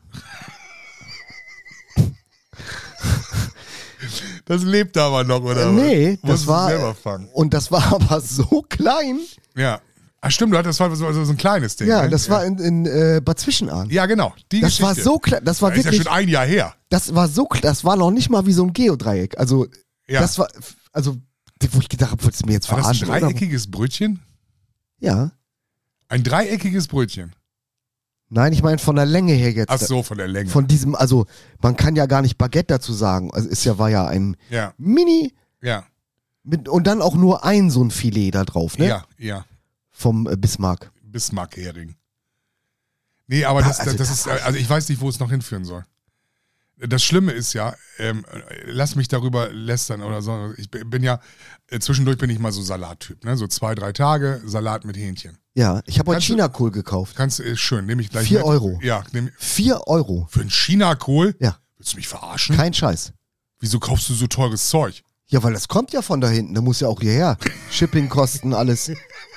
B: Das lebt aber noch, oder?
C: Äh, nee,
B: was?
C: das
B: Musst du
C: war...
B: selber fangen.
C: Und das war aber so klein.
B: Ja. Ach stimmt, du hattest das war so, so ein kleines Ding.
C: Ja,
B: ne?
C: das war in, in äh, Bad Zwischenahn.
B: Ja, genau. Die
C: Das war
B: Geschichte.
C: so klein, das war
B: Das ist ja
C: wirklich...
B: schon ein Jahr her.
C: Das war so, das war noch nicht mal wie so ein Geodreieck. Also,
B: Ja.
C: das war, also, wo ich gedacht habe, wolltest du mir jetzt
B: War das ein
C: verarschen? oder?
B: dreieckiges Brötchen?
C: Ja.
B: Ein dreieckiges Brötchen.
C: Nein, ich meine von der Länge her jetzt.
B: Ach so, von der Länge.
C: Von diesem, also, man kann ja gar nicht Baguette dazu sagen. Also, ist ja, war ja ein
B: ja,
C: Mini,
B: ja,
C: mit, und dann auch nur ein so ein Filet da drauf, ne?
B: ja, ja.
C: Vom äh, Bismarck.
B: Bismarck-Hering. Nee, aber das,
C: Also,
B: das,
C: das
B: ist, also ich weiß nicht, wo es noch hinführen soll. Das Schlimme ist ja, ähm, lass mich darüber lästern oder so. Ich bin ja, äh, zwischendurch bin ich mal so Salattyp, ne? So zwei, drei Tage Salat mit Hähnchen.
C: Ja, ich habe heute
B: Kannst du-
C: Chinakohl gekauft.
B: Kannst du, schön, nehme ich gleich
C: Vier
B: mit.
C: Euro.
B: Ja, nehm,
C: Vier Euro.
B: für einen Chinakohl?
C: Ja.
B: Willst du mich verarschen?
C: Kein Scheiß.
B: Wieso kaufst du so teures Zeug?
C: Ja, weil das kommt ja von da hinten. Da muss ja auch hierher. Shippingkosten, alles.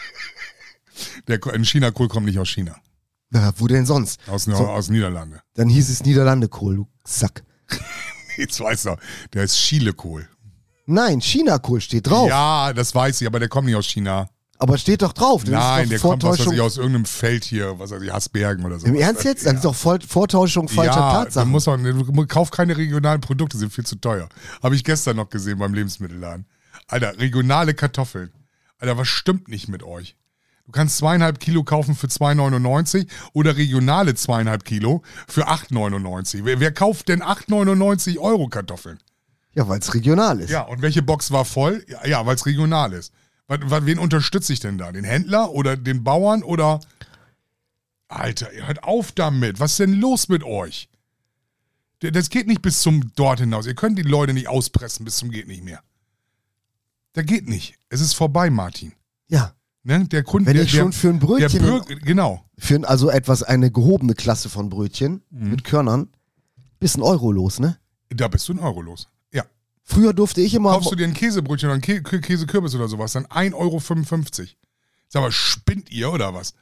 B: Der Ko- ein Chinakohl kommt nicht aus China,
C: Na, wo denn sonst?
B: aus,
C: So.
B: aus Niederlande.
C: Dann hieß es Niederlandekohl, du Sack.
B: Jetzt weißt du, der ist Chilekohl.
C: Nein, Chinakohl steht drauf.
B: Ja, das weiß ich, aber der kommt nicht aus China.
C: Aber steht doch drauf. Das
B: Nein,
C: ist
B: der
C: doch
B: kommt was weiß
C: Vortäuschung.
B: ich, aus irgendeinem Feld hier, was weiß ich, Hasbergen oder so.
C: Im Ernst jetzt? Dann ist doch voll Vortäuschung falscher
B: ja, du
C: Tatsachen.
B: musst auch, du kauf keine regionalen Produkte, sind viel zu teuer. Habe ich gestern noch gesehen beim Lebensmittelladen. Alter, regionale Kartoffeln. Alter, was stimmt nicht mit euch? Du kannst zweieinhalb Kilo kaufen für zwei neunundneunzig oder regionale zweieinhalb Kilo für acht neunundneunzig. Wer, wer kauft denn acht neunundneunzig Euro Kartoffeln?
C: Ja, weil es regional ist.
B: Ja, und welche Box war voll? Ja, ja weil es regional ist. Was, was, wen unterstütze ich denn da? Den Händler oder den Bauern oder... Alter, hört auf damit. Was ist denn los mit euch? Das geht nicht bis zum dort hinaus. Ihr könnt die Leute nicht auspressen bis zum geht nicht mehr. Da geht nicht. Es ist vorbei, Martin.
C: Ja.
B: Ne? Der Kunde,
C: Wenn
B: der,
C: ich schon für ein
B: der
C: Brötchen,
B: Bürger, genau.
C: für ein, also etwas, eine gehobene Klasse von Brötchen
B: Mhm.
C: mit Körnern, bist ein Euro los, ne?
B: Da bist du ein Euro los. Ja.
C: Früher durfte ich immer...
B: Kaufst du dir ein Käsebrötchen oder ein Kä Kä- Käsekürbis oder sowas, dann ein Euro fünfundfünfzig. Sag mal, spinnt ihr oder was?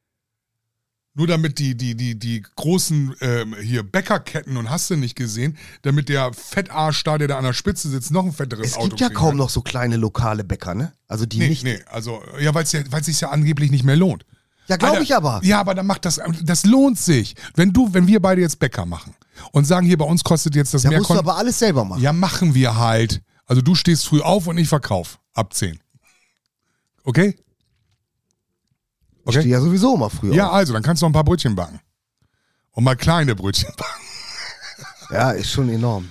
B: Nur damit die, die, die, die großen ähm, hier Bäckerketten und hast du nicht gesehen, damit der Fettarsch da, der da an der Spitze sitzt, noch ein fetteres
C: es
B: Auto
C: gibt ja
B: kriegen
C: kaum
B: kann.
C: noch so kleine lokale Bäcker, ne? Also die
B: Nee,
C: nicht...
B: nee, also, ja, weil es ja, weil's sich ja angeblich nicht mehr lohnt.
C: Ja, glaube
B: Alter,
C: ich aber.
B: Ja, aber dann macht das, das lohnt sich. Wenn du, wenn wir beide jetzt Bäcker machen und sagen, hier bei uns kostet jetzt das
C: Da
B: mehr
C: musst du
B: Kon-
C: aber alles selber machen.
B: Ja, machen wir halt. Also du stehst früh auf und ich verkauf. Ab zehn. Okay?
C: Ich stehe ja sowieso immer früher
B: Ja,
C: auf.
B: also, dann kannst du noch ein paar Brötchen backen. Und mal kleine Brötchen backen.
C: Ja, ist schon enorm.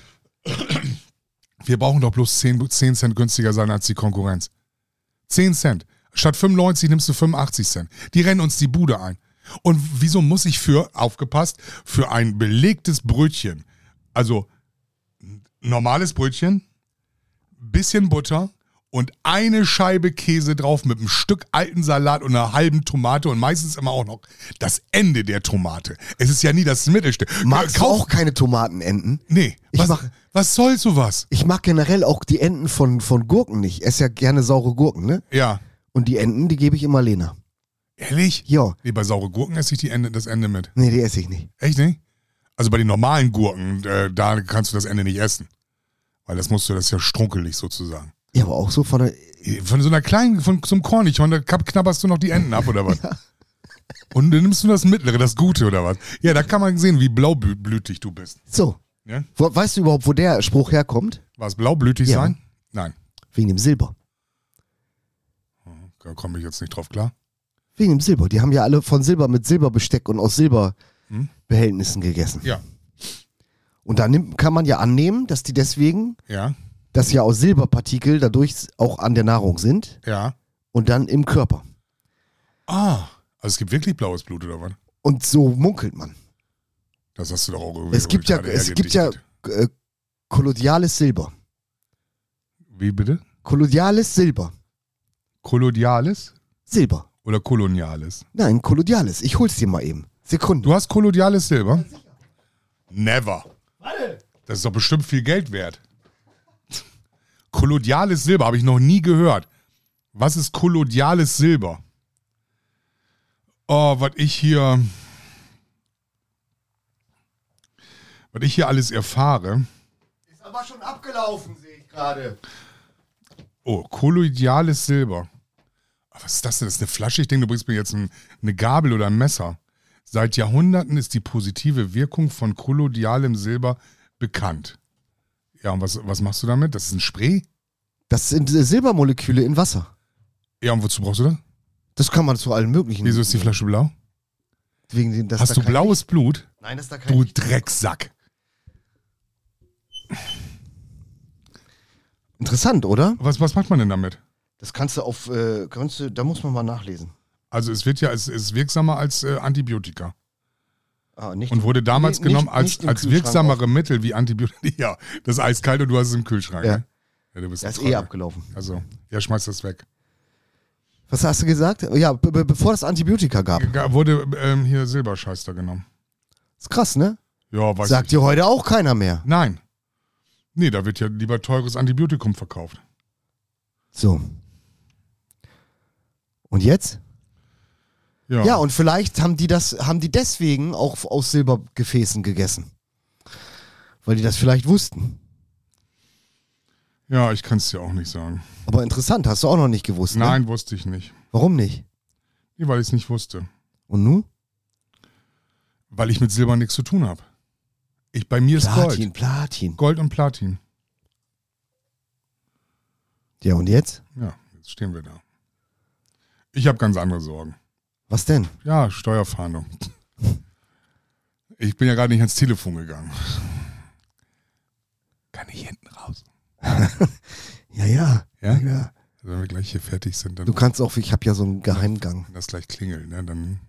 B: Wir brauchen doch bloß zehn, zehn Cent günstiger sein als die Konkurrenz. zehn Cent. Statt fünfundneunzig nimmst du fünfundachtzig Cent. Die rennen uns die Bude ein. Und wieso muss ich für, aufgepasst, für ein belegtes Brötchen, also normales Brötchen, bisschen Butter und eine Scheibe Käse drauf mit einem Stück alten Salat und einer halben Tomate und meistens immer auch noch das Ende der Tomate. Es ist ja nie das Mittelstück.
C: Magst du
B: Kauf-
C: auch keine Tomatenenten?
B: Nee,
C: Ich
B: was,
C: mach-
B: was soll sowas?
C: Ich mag generell auch die Enten von, von Gurken nicht. Ich esse ja gerne saure Gurken, ne?
B: Ja.
C: Und die Enten, die gebe ich immer Lena.
B: Ehrlich?
C: Ja.
B: Nee, bei saure Gurken esse ich die Ende, das Ende mit.
C: Nee, die esse ich nicht.
B: Echt nicht? Also bei den normalen Gurken, äh, da kannst du das Ende nicht essen. Weil das musst du, das ist ja strunkelig sozusagen.
C: Ja, aber auch so von der...
B: Von so einer kleinen, von so einem Kornichhorn, da knabberst du noch die Enden ab oder was?
C: Ja.
B: Und dann nimmst du das mittlere, das Gute oder was? Ja, da kann man sehen, wie blaublütig du bist.
C: So.
B: Ja?
C: Wo, weißt du überhaupt, wo der Spruch herkommt?
B: War es blaublütig
C: Ja.
B: sein? Nein.
C: Wegen dem Silber.
B: Da komme ich jetzt nicht drauf klar.
C: Wegen dem Silber. Die haben ja alle von Silber mit Silberbesteck und aus Silberbehältnissen gegessen.
B: Ja.
C: Und da nimmt, kann man ja annehmen, dass die deswegen,
B: Ja.
C: dass ja aus Silberpartikel dadurch auch an der Nahrung sind
B: Ja.
C: und dann im Körper.
B: Ah, also es gibt wirklich blaues Blut oder was?
C: Und so munkelt man.
B: Das hast du doch auch irgendwie
C: Es gibt ja,
B: gerade
C: es gibt ja
B: hergedichtet.
C: äh, kolodiales Silber.
B: Wie bitte?
C: Kolodiales Silber.
B: Kolodiales
C: Silber.
B: oder koloniales?
C: Nein, kolodiales. Ich hol's dir mal eben. Sekunde.
B: Du hast kolodiales Silber? Never. Das ist doch bestimmt viel Geld wert. Kolodiales Silber habe ich noch nie gehört. Was ist kolodiales Silber? Oh, was ich hier... Was ich hier alles erfahre...
C: Ist aber schon abgelaufen, sehe ich gerade.
B: Oh, kolloidales Silber. Aber was ist das denn? Das ist eine Flasche? Ich denke, du bringst mir jetzt ein, eine Gabel oder ein Messer. Seit Jahrhunderten ist die positive Wirkung von kolloidalem Silber bekannt. Ja, und was, was machst du damit? Das ist ein Spray?
C: Das sind äh, Silbermoleküle in Wasser.
B: Ja, und wozu brauchst du das?
C: Das kann man zu allen möglichen.
B: Wieso ist die Flasche blau?
C: Wegen den, dass
B: Hast
C: da
B: du
C: kein
B: blaues
C: Licht-
B: Blut?
C: Nein, das ist da kein
B: Du
C: Licht.
B: Drecksack.
C: Interessant, oder?
B: Was, was macht man denn damit?
C: Das kannst du auf, äh, kannst du, da muss man mal nachlesen.
B: Also es wird ja, es ist wirksamer als äh, Antibiotika.
C: Ah, nicht
B: Und wurde damals
C: nee,
B: genommen
C: nicht-
B: als,
C: nicht im
B: als
C: Kühlschrank
B: wirksamere Mittel wie Antibiotika. Ja, das ist eiskalt und du hast es im Kühlschrank.
C: Ja.
B: Ne? Ja, du bist
C: Der
B: ein
C: ist eh
B: Trottel.
C: abgelaufen.
B: Also, ja, schmeiß das weg.
C: Was hast du gesagt? Ja, be be bevor es Antibiotika gab.
B: Ga- Wurde ähm, hier Silberscheiß da genommen.
C: Ist krass, ne?
B: Ja, weiß
C: Sagt
B: ich.
C: dir heute auch keiner mehr.
B: Nein. Nee, da wird ja lieber teures Antibiotikum verkauft.
C: So. Und jetzt?
B: Ja.
C: Ja, und vielleicht haben die das, haben die deswegen auch aus Silbergefäßen gegessen. Weil die das vielleicht wussten.
B: Ja, ich kann es dir auch nicht sagen.
C: Aber interessant, hast du auch noch nicht gewusst, ne?
B: Nein, wusste ich nicht.
C: Warum nicht?
B: Nee, weil ich es nicht wusste.
C: Und nun?
B: Weil ich mit Silber nichts zu tun habe. Ich, bei mir ist
C: Platin,
B: Gold.
C: Platin.
B: Gold und Platin.
C: Ja, und jetzt?
B: Ja, jetzt stehen wir da. Ich habe ganz andere Sorgen.
C: Was denn?
B: Ja, Steuerfahndung. Ich bin ja gerade nicht ans Telefon gegangen. Kann ich hinten raus?
C: Ja, ja.
B: Ja?
C: ja.
B: Wenn wir gleich hier fertig sind, dann
C: Du kannst auch, ich habe ja so einen Geheimgang.
B: wenn das gleich klingelt, ne? Dann.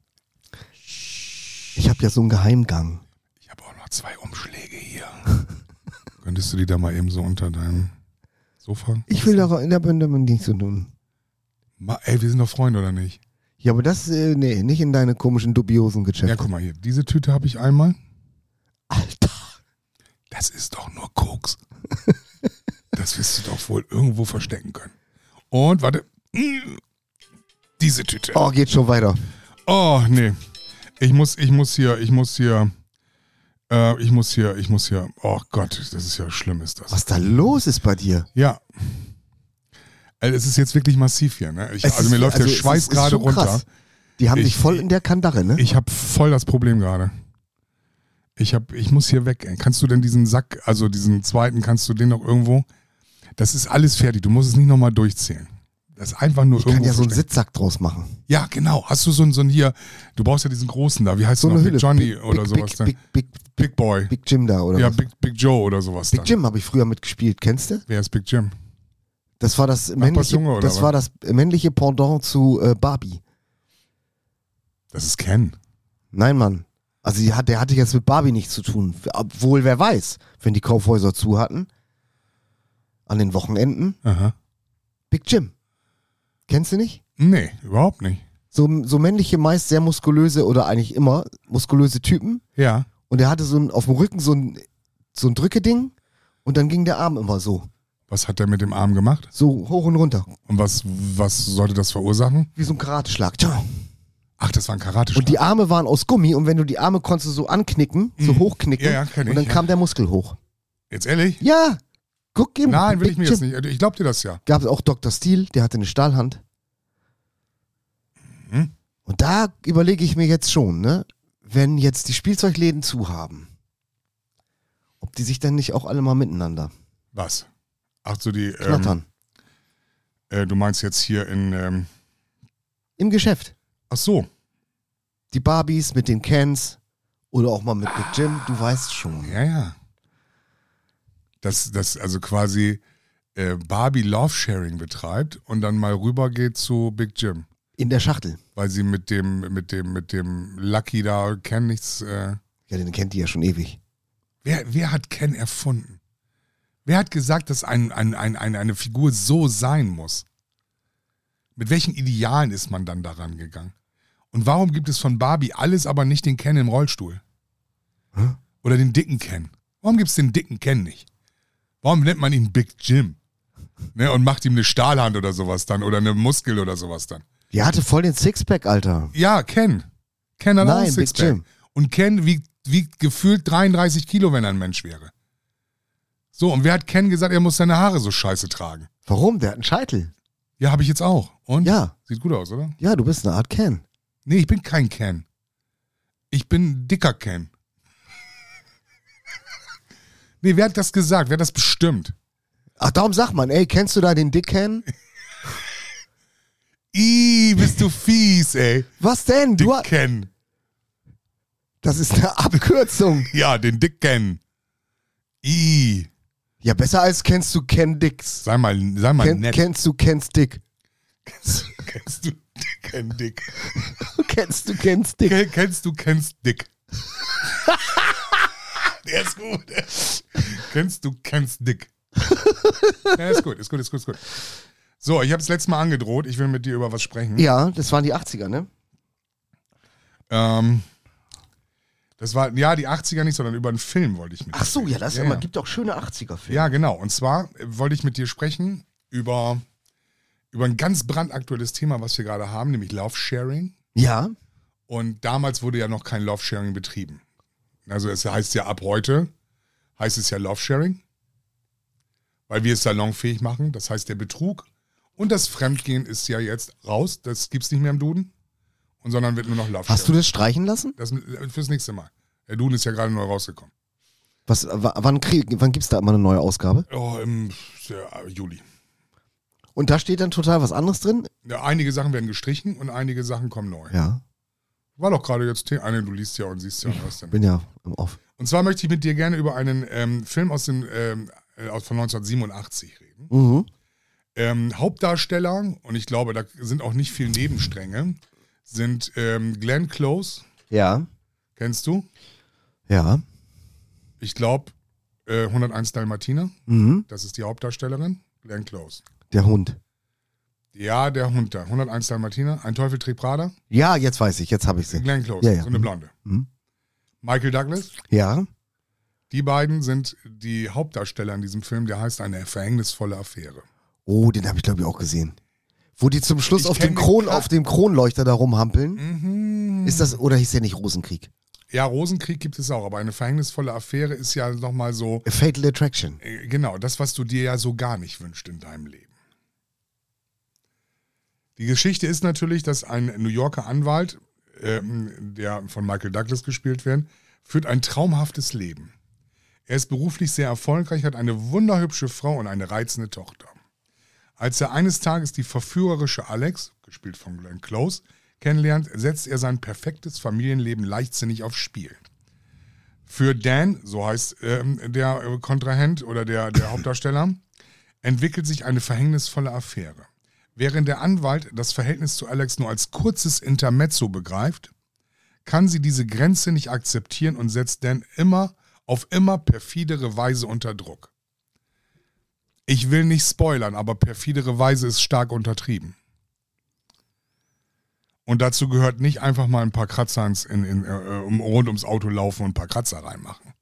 C: Ich habe ja so einen Geheimgang.
B: Ich habe auch noch zwei Umschläge hier. Könntest du die da mal eben so unter deinem Sofa?
C: Ich will da in der Bünde nicht so tun.
B: Ma, ey, wir sind doch Freunde, oder nicht?
C: Ja, aber das, äh, nee, nicht in deine komischen, dubiosen Geschäfte.
B: Ja, guck mal hier. Diese Tüte habe ich einmal.
C: Alter.
B: Das ist doch nur Koks. Das wirst du doch wohl irgendwo verstecken können. Und, warte. Diese Tüte.
C: Oh, geht schon weiter.
B: Oh, nee. Ich muss, ich muss hier, ich muss hier, äh, ich muss hier, ich muss hier, oh Gott, das ist ja schlimm, ist das.
C: Was da los ist bei dir?
B: Ja. Also es ist jetzt wirklich massiv hier, ne? Ich,
C: Es
B: also
C: ist-
B: mir läuft
C: also
B: der
C: es
B: Schweiß
C: ist- ist
B: gerade
C: schon
B: runter.
C: krass. Die haben
B: Ich-
C: dich voll in der Kandare, ne?
B: Ich habe voll das Problem gerade. Ich hab, ich muss hier weg. Ey. Kannst du denn diesen Sack, also diesen zweiten, kannst du den noch irgendwo? Das ist alles fertig. Du musst es nicht nochmal durchzählen. Das ist einfach nur
C: Ich kann
B: irgendwo.
C: ja so einen
B: verstecken.
C: Sitzsack draus machen.
B: Ja, genau. Hast du so einen so einen hier? Du brauchst ja diesen großen da. Wie heißt
C: So
B: der
C: eine
B: noch?
C: Hülle.
B: Big Johnny
C: Big,
B: oder
C: Big,
B: sowas.
C: Big,
B: dann.
C: Big, Big,
B: Big Boy.
C: Big Jim da, oder
B: ja,
C: was?
B: Big, Big Joe oder sowas.
C: Big
B: dann.
C: Jim habe ich früher mitgespielt, kennst du?
B: Wer ist Big Jim?
C: Das war das männliche,
B: Nachbarsjunge oder
C: das
B: was?
C: war das männliche Pendant zu äh, Barbie.
B: Das ist Ken.
C: Nein, Mann. Also die hat, der hatte jetzt mit Barbie nichts zu tun. Obwohl, wer weiß, wenn die Kaufhäuser zu hatten, an den Wochenenden,
B: Aha.
C: Big Jim. Kennst du nicht?
B: Nee, überhaupt nicht.
C: So, so männliche, meist sehr muskulöse oder eigentlich immer muskulöse Typen.
B: Ja.
C: Und der hatte so ein, auf dem Rücken so ein, so ein Drückeding und dann ging der Arm immer so.
B: Was hat der mit dem Arm gemacht?
C: So hoch und runter.
B: Und was, was sollte das verursachen?
C: Wie so ein Karateschlag. Ciao.
B: Ach, das war ein Karate.
C: Und die Arme waren aus Gummi und wenn du die Arme konntest du so anknicken, so
B: Mhm.
C: hochknicken
B: Ja, ja, kenn ich,
C: und dann
B: ja.
C: kam der Muskel hoch.
B: Jetzt ehrlich?
C: Ja, guck, gib
B: Nein, will
C: Big
B: ich mir
C: Jim.
B: jetzt nicht. Ich glaub dir das ja.
C: Gab es auch Doktor Steel, der hatte eine Stahlhand.
B: Mhm.
C: Und da überlege ich mir jetzt schon, ne, wenn jetzt die Spielzeugläden zu haben, ob die sich dann nicht auch alle mal miteinander
B: Was? Ach so, die. Ähm,
C: knattern.
B: äh, du meinst jetzt hier in. Ähm,
C: Im Geschäft.
B: ach so.
C: Die Barbies mit den Cans oder auch mal mit Big Jim, du weißt schon.
B: Ja, ja. Das, das also quasi äh, Barbie Love Sharing betreibt und dann mal rüber geht zu Big Jim.
C: In der Schachtel.
B: Weil sie mit dem, mit dem, mit dem Lucky da Ken nichts. Äh,
C: Ja, den kennt die ja schon ewig.
B: wer, wer hat Ken erfunden? Wer hat gesagt, dass ein, ein, ein, ein, eine Figur so sein muss? Mit welchen Idealen ist man dann daran gegangen? Und warum gibt es von Barbie alles, aber nicht den Ken im Rollstuhl?
C: Hä?
B: Oder den dicken Ken? Warum gibt es den dicken Ken nicht? Warum nennt man ihn Big Jim? Ne, und macht ihm eine Stahlhand oder sowas dann oder eine Muskel oder sowas dann.
C: Die hatte voll den Sixpack, Alter.
B: Ja, Ken. Ken hat auch
C: Nein,
B: ein
C: Big
B: Sixpack.
C: Jim.
B: Und Ken wiegt, wiegt gefühlt dreiunddreißig Kilo, wenn er ein Mensch wäre. So, und wer hat Ken gesagt, er muss seine Haare so scheiße tragen?
C: Warum? Der hat einen Scheitel.
B: Ja, habe ich jetzt auch. Und?
C: Ja.
B: Sieht gut aus, oder?
C: Ja, du bist eine Art Ken.
B: Nee, ich bin kein Ken. Ich bin dicker Ken. Nee, wer hat das gesagt? Wer hat das bestimmt?
C: Ach, darum sagt man, ey, kennst du da den Dick Ken?
B: Ih, bist du fies, ey.
C: Was denn?
B: Dick
C: Du, ha-
B: Ken.
C: das ist eine Abkürzung.
B: Ja, den Dick Ken. Ih.
C: Ja, besser als kennst du Ken Dicks.
B: Sei mal, sei mal
C: Ken,
B: nett.
C: kennst du Kens Dick.
B: Kennst, kennst du Ken Dick?
C: kennst du Kens Dick.
B: Ken, kennst du Kens Dick? Der ist gut. Kennst du Kens Dick? Ja, ist gut, ist gut, ist gut, ist gut. So, ich habe das letzte Mal angedroht, ich will mit dir über was sprechen.
C: Ja, das waren die achtziger, ne?
B: Ähm, das war, ja, die achtziger nicht, sondern über einen Film wollte ich mit dir
C: Ach so, ja, das
B: Ja,
C: immer,
B: ja.
C: gibt auch schöne achtziger-Filme.
B: Ja, genau. Und zwar äh, wollte ich mit dir sprechen über, über ein ganz brandaktuelles Thema, was wir gerade haben, nämlich Love Sharing.
C: Ja,
B: Und damals wurde ja noch kein Love Sharing betrieben. Also es heißt ja ab heute, heißt es ja Love Sharing, weil wir es salonfähig machen. Das heißt, der Betrug und das Fremdgehen ist ja jetzt raus. Das gibt's nicht mehr im Duden, und sondern wird nur noch Love Sharing.
C: hast du das streichen lassen?
B: Das fürs nächste Mal. Der Duden ist ja gerade neu rausgekommen.
C: Was, w- wann, krieg, wann gibt's da immer eine neue Ausgabe?
B: Oh, im ja, Juli.
C: Und da steht dann total was anderes drin?
B: Ja, einige Sachen werden gestrichen und einige Sachen kommen neu.
C: Ja,
B: War doch gerade jetzt The- eine, du liest ja und siehst ja. Was denn?
C: bin ja im Off.
B: Und zwar möchte ich mit dir gerne über einen ähm, Film aus den, ähm, äh, aus- von neunzehnhundertsiebenundachtzig reden.
C: Mhm.
B: Ähm, Hauptdarsteller, und ich glaube, da sind auch nicht viele Nebenstränge, sind ähm, Glenn Close,
C: Ja,
B: kennst du?
C: ja.
B: Ich glaube, äh, hunderteins Dalmatiner,
C: Mhm.
B: das ist die Hauptdarstellerin, Glenn Close.
C: Der Hund.
B: Ja, der Hund da, hunderteins Dalmatiner, Ein Teufel trägt Prada,
C: Ja, jetzt weiß ich, jetzt habe ich sie.
B: Glenn Close,
C: Ja, ja.
B: so eine Blonde.
C: Mhm.
B: Michael Douglas,
C: Ja,
B: die beiden sind die Hauptdarsteller in diesem Film, der heißt Eine verhängnisvolle Affäre.
C: oh, den habe ich glaube ich auch gesehen. Wo die zum Schluss
B: Ich
C: auf
B: kenn
C: dem,
B: den
C: Kron,
B: Ka-
C: auf dem Kronleuchter da rumhampeln.
B: Mhm.
C: Ist das, oder hieß der nicht Rosenkrieg?
B: Ja, Rosenkrieg gibt es auch, aber eine verhängnisvolle Affäre ist ja nochmal so,
C: A Fatal Attraction.
B: äh, genau, das, was du dir ja so gar nicht wünschst in deinem Leben. Die Geschichte ist natürlich, dass ein New Yorker Anwalt, ähm, der von Michael Douglas gespielt wird, führt ein traumhaftes Leben. Er ist beruflich sehr erfolgreich, hat eine wunderhübsche Frau und eine reizende Tochter. Als er eines Tages die verführerische Alex, gespielt von Glenn Close, kennenlernt, setzt er sein perfektes Familienleben leichtsinnig aufs Spiel. Für Dan, so heißt ähm, der äh, Kontrahent oder der, der Hauptdarsteller, entwickelt sich eine verhängnisvolle Affäre. Während der Anwalt das Verhältnis zu Alex nur als kurzes Intermezzo begreift, kann sie diese Grenze nicht akzeptieren und setzt Dan immer auf immer perfidere Weise unter Druck. Ich will nicht spoilern, aber perfidere Weise ist stark untertrieben. Und dazu gehört nicht einfach mal ein paar Kratzer ins, in, in, äh, um, rund ums Auto laufen und ein paar Kratzer reinmachen.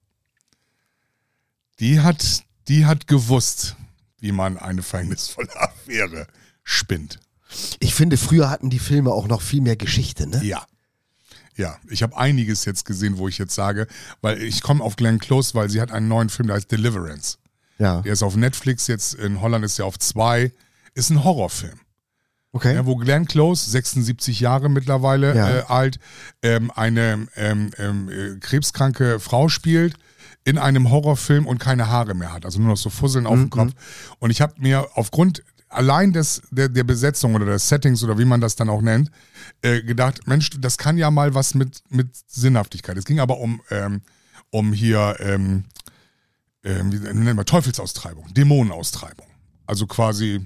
B: Die hat, die hat gewusst, wie man eine verhängnisvolle Affäre spinnt.
C: Ich finde, früher hatten die Filme auch noch viel mehr Geschichte, ne?
B: Ja. Ja, ich habe einiges jetzt gesehen, wo ich jetzt sage, weil ich komme auf Glenn Close, weil sie hat einen neuen Film, der heißt Deliverance.
C: Ja.
B: Der ist auf Netflix, jetzt in Holland ist er auf zwei. Ist ein Horrorfilm.
C: Okay.
B: Ja, wo Glenn Close, sechsundsiebzig Jahre mittlerweile
C: Ja.
B: äh, alt, ähm, eine ähm, ähm, äh, krebskranke Frau spielt in einem Horrorfilm und keine Haare mehr hat. Also nur noch so Fusseln auf dem Kopf. Und ich habe mir aufgrund allein des, der, der Besetzung oder des Settings oder wie man das dann auch nennt, äh, gedacht, Mensch, das kann ja mal was mit, mit Sinnhaftigkeit. Es ging aber um, ähm, um hier, ähm, ähm, wie nennen wir, Teufelsaustreibung, Dämonenaustreibung. Also quasi,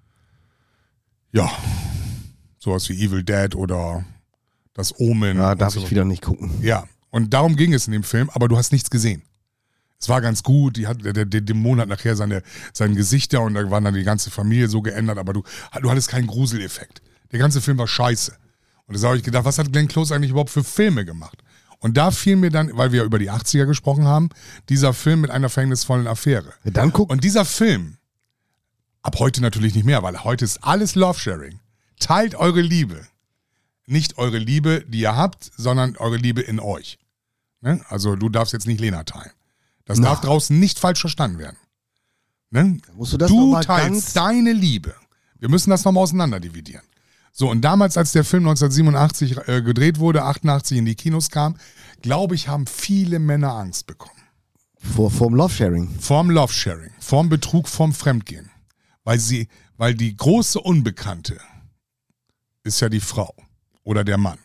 B: ja, sowas wie Evil Dead oder das Omen.
C: Ja,
B: und
C: darf
B: so.
C: ich wieder nicht gucken.
B: Ja, und darum ging es in dem Film, aber du hast nichts gesehen. Es war ganz gut, die hat, der, der Dämon hat nachher seine, sein Gesichter und da war dann die ganze Familie so geändert, aber du, du hattest keinen Gruseleffekt. Der ganze Film war scheiße. Und da habe ich gedacht, was hat Glenn Close eigentlich überhaupt für Filme gemacht? Und da fiel mir dann, weil wir über die achtziger gesprochen haben, dieser Film mit einer verhängnisvollen Affäre.
C: Ja, dann guck.
B: Und dieser Film, ab heute natürlich nicht mehr, weil heute ist alles Love-Sharing. Teilt eure Liebe. Nicht eure Liebe, die ihr habt, sondern eure Liebe in euch. Ne? Also du darfst jetzt nicht Lena teilen. Das
C: Na.
B: darf draußen nicht falsch verstanden werden. Ne?
C: Musst du das noch
B: Du
C: mal
B: teilst
C: ganz-
B: deine Liebe. Wir müssen das nochmal auseinander dividieren. So, und damals, als der Film neunzehnhundertsiebenundachtzig äh, gedreht wurde, achtundachtzig in die Kinos kam, glaube ich, haben viele Männer Angst bekommen.
C: Vor, vorm Love-Sharing.
B: Vorm Love-Sharing, vorm Betrug, vorm Fremdgehen. Weil sie, weil die große Unbekannte ist ja die Frau oder der Mann.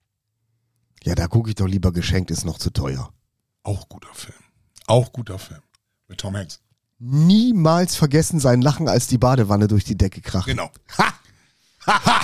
C: Ja, da gucke ich doch lieber, geschenkt ist noch zu teuer.
B: Auch guter Film. Auch guter Film. Mit Tom Hanks.
C: Niemals vergessen sein Lachen, als die Badewanne durch die Decke kracht.
B: Genau. Ha! Ha! Ha!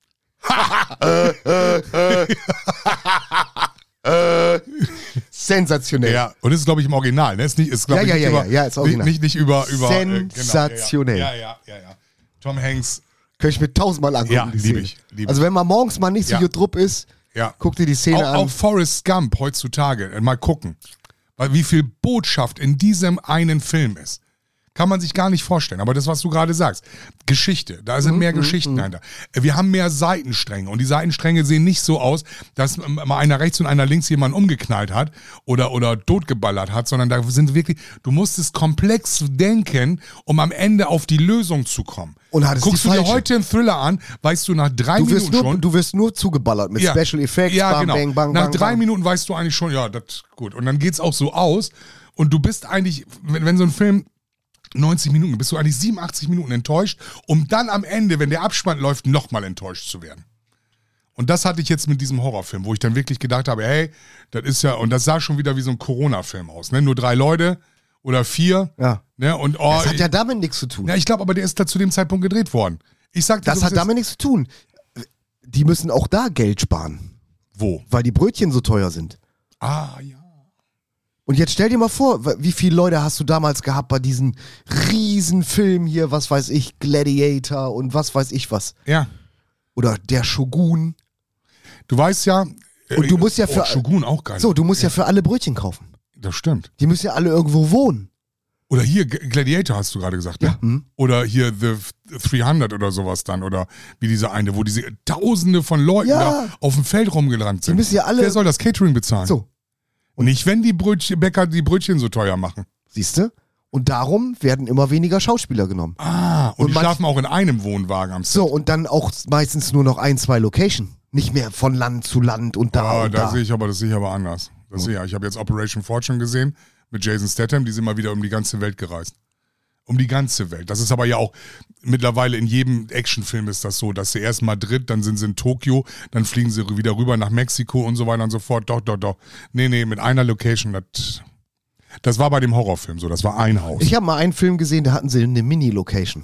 C: Sensationell.
B: Ja, und das ist, glaube ich, im Original. Ne? Ist nicht, ist, glaub
C: Ja,
B: ich,
C: ja,
B: nicht
C: ja,
B: über,
C: ja, ja, ist original.
B: Nicht, nicht über, über
C: Sensationell.
B: Äh, genau, ja, ja, ja, ja, ja. Tom Hanks,
C: Könnte ich mir tausendmal angucken,
B: ja,
C: die
B: liebe
C: Szene.
B: ich. Lieb
C: Also wenn man morgens mal nicht so
B: Ja.
C: gut drupp ist,
B: ja.
C: guck dir die Szene
B: Auch,
C: an.
B: auch Forrest Gump heutzutage, äh, mal gucken. Weil wie viel Botschaft in diesem einen Film ist. Kann man sich gar nicht vorstellen. Aber das, was du gerade sagst, Geschichte, da sind mehr Geschichten dahinter. Wir haben mehr Seitenstränge und die Seitenstränge sehen nicht so aus, dass mal einer rechts und einer links jemanden umgeknallt hat oder, oder totgeballert hat, sondern da sind wirklich, du musstest komplex denken, um am Ende auf die Lösung zu kommen.
C: Und hattest
B: Guckst
C: die
B: du dir
C: falsche.
B: heute einen Thriller an, weißt du nach drei
C: du, wirst
B: Minuten
C: nur,
B: schon.
C: du wirst nur zugeballert mit
B: Ja.
C: Special Effects,
B: Ja,
C: bam,
B: genau.
C: bang, bang,
B: Nach
C: bang,
B: drei
C: bang.
B: Minuten weißt du eigentlich schon, ja, das gut. Und dann geht's auch so aus. Und du bist eigentlich, wenn, wenn so ein Film neunzig Minuten, bist du eigentlich siebenundachtzig Minuten enttäuscht, um dann am Ende, wenn der Abspann läuft, nochmal enttäuscht zu werden. Und das hatte ich jetzt mit diesem Horrorfilm, wo ich dann wirklich gedacht habe, hey, das ist ja, und das sah schon wieder wie so ein Corona-Film aus, ne? Nur drei Leute oder vier.
C: Ja.
B: Ne? Und oh,
C: Das hat
B: ich,
C: ja damit nichts zu tun.
B: ja, ich glaube aber, der ist da zu dem Zeitpunkt gedreht worden. Ich sag dir,
C: Das
B: so,
C: hat
B: es ist-
C: damit nichts zu tun. Die müssen auch da Geld sparen,
B: Wo?
C: weil die Brötchen so teuer sind.
B: Ah, ja.
C: Und jetzt stell dir mal vor, wie viele Leute hast du damals gehabt bei diesen riesen Filmen hier, was weiß ich, Gladiator und was weiß ich was.
B: Ja.
C: Oder der Shogun.
B: Du weißt ja.
C: Und du musst ja
B: oh,
C: für-
B: Shogun auch geil.
C: So, du musst ja für alle Brötchen kaufen.
B: Das stimmt.
C: Die müssen ja alle irgendwo wohnen.
B: Oder hier, G- Gladiator hast du gerade gesagt, ne?
C: Ja. Hm.
B: Oder hier The dreihundert oder sowas dann. Oder wie diese eine, wo diese Tausende von Leuten
C: Ja.
B: da auf dem Feld rumgerannt sind.
C: Die müssen ja alle-
B: Wer soll das Catering bezahlen?
C: So,
B: Und nicht, wenn die Brötchen, Bäcker die Brötchen so teuer machen.
C: siehst du? Und darum werden immer weniger Schauspieler genommen.
B: Ah, und,
C: Und
B: die
C: manch-
B: schlafen auch in einem Wohnwagen am Set.
C: So, und dann auch meistens nur noch ein, zwei Location. Nicht mehr von Land zu Land und da
B: Ah,
C: und
B: da
C: da.
B: sehe ich aber, das sehe ich aber anders. Das sehe ich, ich habe jetzt Operation Fortune gesehen mit Jason Statham, die sind mal wieder um die ganze Welt gereist. Um die ganze Welt. Das ist aber ja auch mittlerweile in jedem Actionfilm ist das so, dass sie erst Madrid, dann sind sie in Tokio, dann fliegen sie wieder rüber nach Mexiko und so weiter und so fort. Doch, doch, doch. Nee, nee, mit einer Location, das, das war bei dem Horrorfilm so, das war ein Haus.
C: Ich habe mal einen Film gesehen, da hatten sie eine Mini-Location.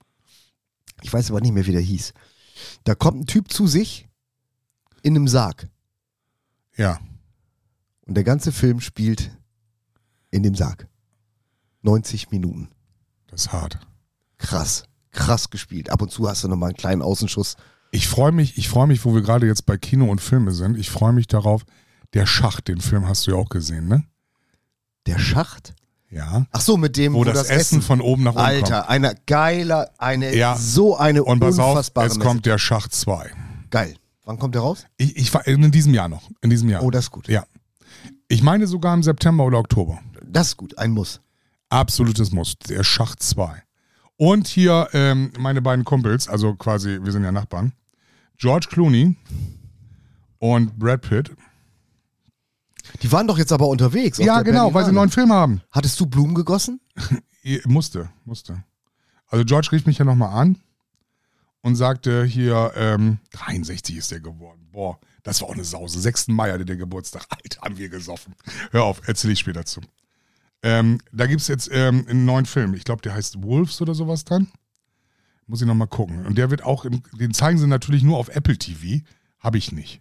C: Ich weiß aber nicht mehr, wie der hieß. Da kommt ein Typ zu sich in einem Sarg.
B: Ja,
C: Und der ganze Film spielt in dem Sarg. neunzig Minuten.
B: das ist hart.
C: Krass. Krass gespielt. Ab und zu hast du nochmal einen kleinen Außenschuss.
B: Ich freue mich, ich freue mich, wo wir gerade jetzt bei Kino und Filme sind, ich freue mich darauf, der Schacht, den Film hast du ja auch gesehen, ne?
C: Der Schacht?
B: Ja.
C: Ach so, mit dem,
B: wo, wo das, das Essen, Essen von oben nach unten kommt.
C: Alter, eine geile, eine,
B: ja.
C: so eine
B: und pass
C: unfassbare
B: auf, es
C: Messe.
B: kommt der Schacht zwei.
C: Geil. Wann kommt der raus?
B: Ich, ich in diesem Jahr noch. In diesem Jahr.
C: Oh, das ist gut.
B: Ja. Ich meine sogar im September oder Oktober.
C: Das ist gut, ein Muss.
B: Absolutes Muss. Der Schacht zwei. Und hier ähm, meine beiden Kumpels, also quasi, wir sind ja Nachbarn, George Clooney und Brad Pitt.
C: Die waren doch jetzt aber unterwegs.
B: Ja, genau, weil sie einen neuen Film haben.
C: Hattest du Blumen gegossen?
B: musste, musste. Also George rief mich ja nochmal an und sagte hier, ähm, dreiundsechzig ist der geworden. Boah, das war auch eine Sause. sechsten Mai hatte der Geburtstag. Alter, haben wir gesoffen. Hör auf, erzähl ich später zu. Ähm, da gibt es jetzt ähm, einen neuen Film. Ich glaube, der heißt Wolves oder sowas dann. Muss ich nochmal gucken. Und der wird auch, im, den zeigen sie natürlich nur auf Apple T V. Habe ich nicht.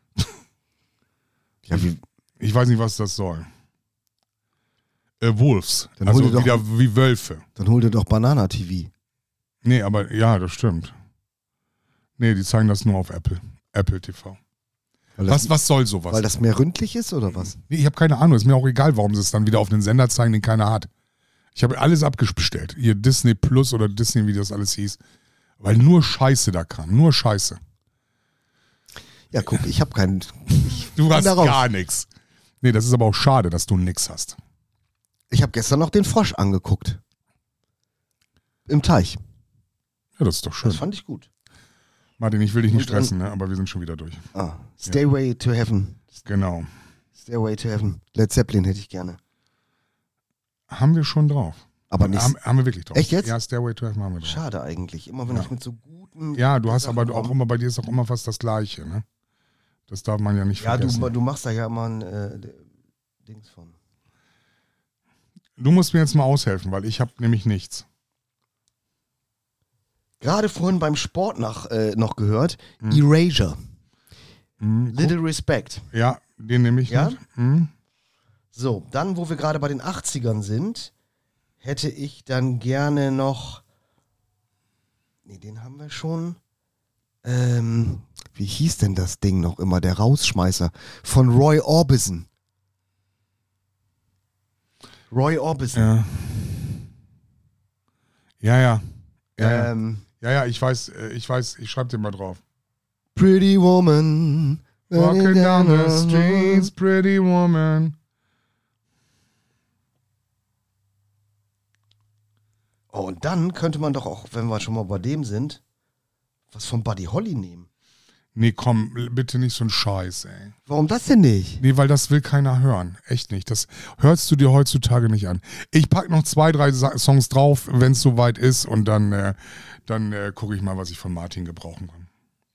C: Ja, wie...
B: Ich weiß nicht, was das soll. Äh, Wolves.
C: Dann
B: also
C: doch,
B: wieder wie Wölfe.
C: Dann hol dir doch Banana-T V.
B: Nee, aber ja, das stimmt. Nee, die zeigen das nur auf Apple. Apple T V. Was, was soll sowas?
C: Weil das mehr ründlich ist oder was?
B: Nee, ich habe keine Ahnung. Ist mir auch egal, warum sie es dann wieder auf den Sender zeigen, den keiner hat. Ich habe alles abgestellt. Hier Disney Plus oder Disney, wie das alles hieß. Weil nur Scheiße da kam. Nur Scheiße.
C: Ja, guck, ich habe keinen...
B: Du hast gar nichts. Nee, das ist aber auch schade, dass du nix hast.
C: Ich habe gestern noch den Frosch angeguckt. Im Teich.
B: Ja, das ist doch schön.
C: Das fand ich gut.
B: Martin, ich will dich nicht
C: Und,
B: stressen, ne? Aber wir sind schon wieder durch.
C: Ah, Stairway ja. to Heaven.
B: Genau.
C: Stairway to Heaven. Led Zeppelin hätte ich gerne.
B: Haben wir schon drauf.
C: Aber nicht.
B: Haben, haben wir wirklich drauf.
C: Echt jetzt?
B: Ja, Stairway to Heaven haben wir drauf.
C: Schade eigentlich. Immer wenn
B: ja.
C: ich mit so guten...
B: Ja, du hast
C: Sachen
B: aber auch immer, bei dir ist auch immer fast das Gleiche, ne? Das darf man ja nicht
C: ja,
B: vergessen.
C: Ja, du, du machst da ja immer ein äh, Dings von.
B: Du musst mir jetzt mal aushelfen, weil ich habe nämlich nichts.
C: Gerade vorhin beim Sport nach, äh, noch gehört, mhm. Erasure. Mhm, Little Respect.
B: Ja, den nehme ich
C: ja?
B: mit. Mhm.
C: So, dann, wo wir gerade bei den achtzigern sind, hätte ich dann gerne noch... Nee, den haben wir schon. Ähm, wie hieß denn das Ding noch immer? Der Rausschmeißer von Roy Orbison. Roy Orbison.
B: Ja. Ja, ja. Ja,
C: ähm,
B: ja, ja, ich weiß, ich weiß, ich schreibe dir mal drauf.
C: Pretty Woman.
B: Walking down the streets, pretty woman.
C: Oh, und dann könnte man doch auch, wenn wir schon mal bei dem sind, was von Buddy Holly nehmen.
B: Nee, komm, bitte nicht so ein Scheiß, ey.
C: Warum das denn nicht?
B: Nee, weil das will keiner hören. Echt nicht. Das hörst du dir heutzutage nicht an. Ich pack noch zwei, drei Songs drauf, wenn es soweit ist, und dann, äh, dann äh, gucke ich mal, was ich von Martin gebrauchen kann.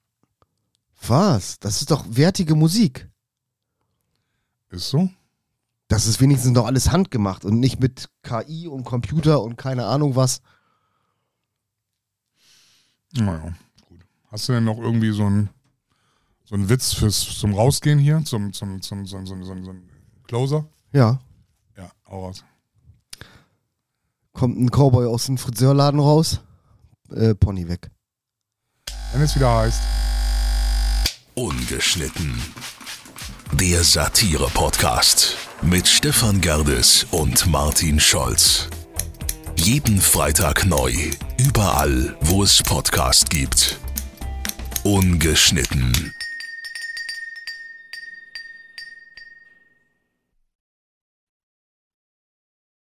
C: Was? Das ist doch wertige Musik.
B: Ist so?
C: Das ist wenigstens doch alles handgemacht und nicht mit K I und Computer und keine Ahnung was.
B: Naja, gut. Hast du denn noch irgendwie so einen so einen Witz fürs, zum Rausgehen hier? Zum, zum, zum, zum, zum, zum, zum Closer?
C: Ja.
B: Ja, auch raus.
C: Kommt ein Cowboy aus dem Friseurladen raus, äh, Pony weg.
B: Wenn es wieder heißt...
A: Ungeschnitten. Der Satire-Podcast mit Stefan Gerdes und Martin Scholz. Jeden Freitag neu, überall, wo es Podcast gibt. Ungeschnitten.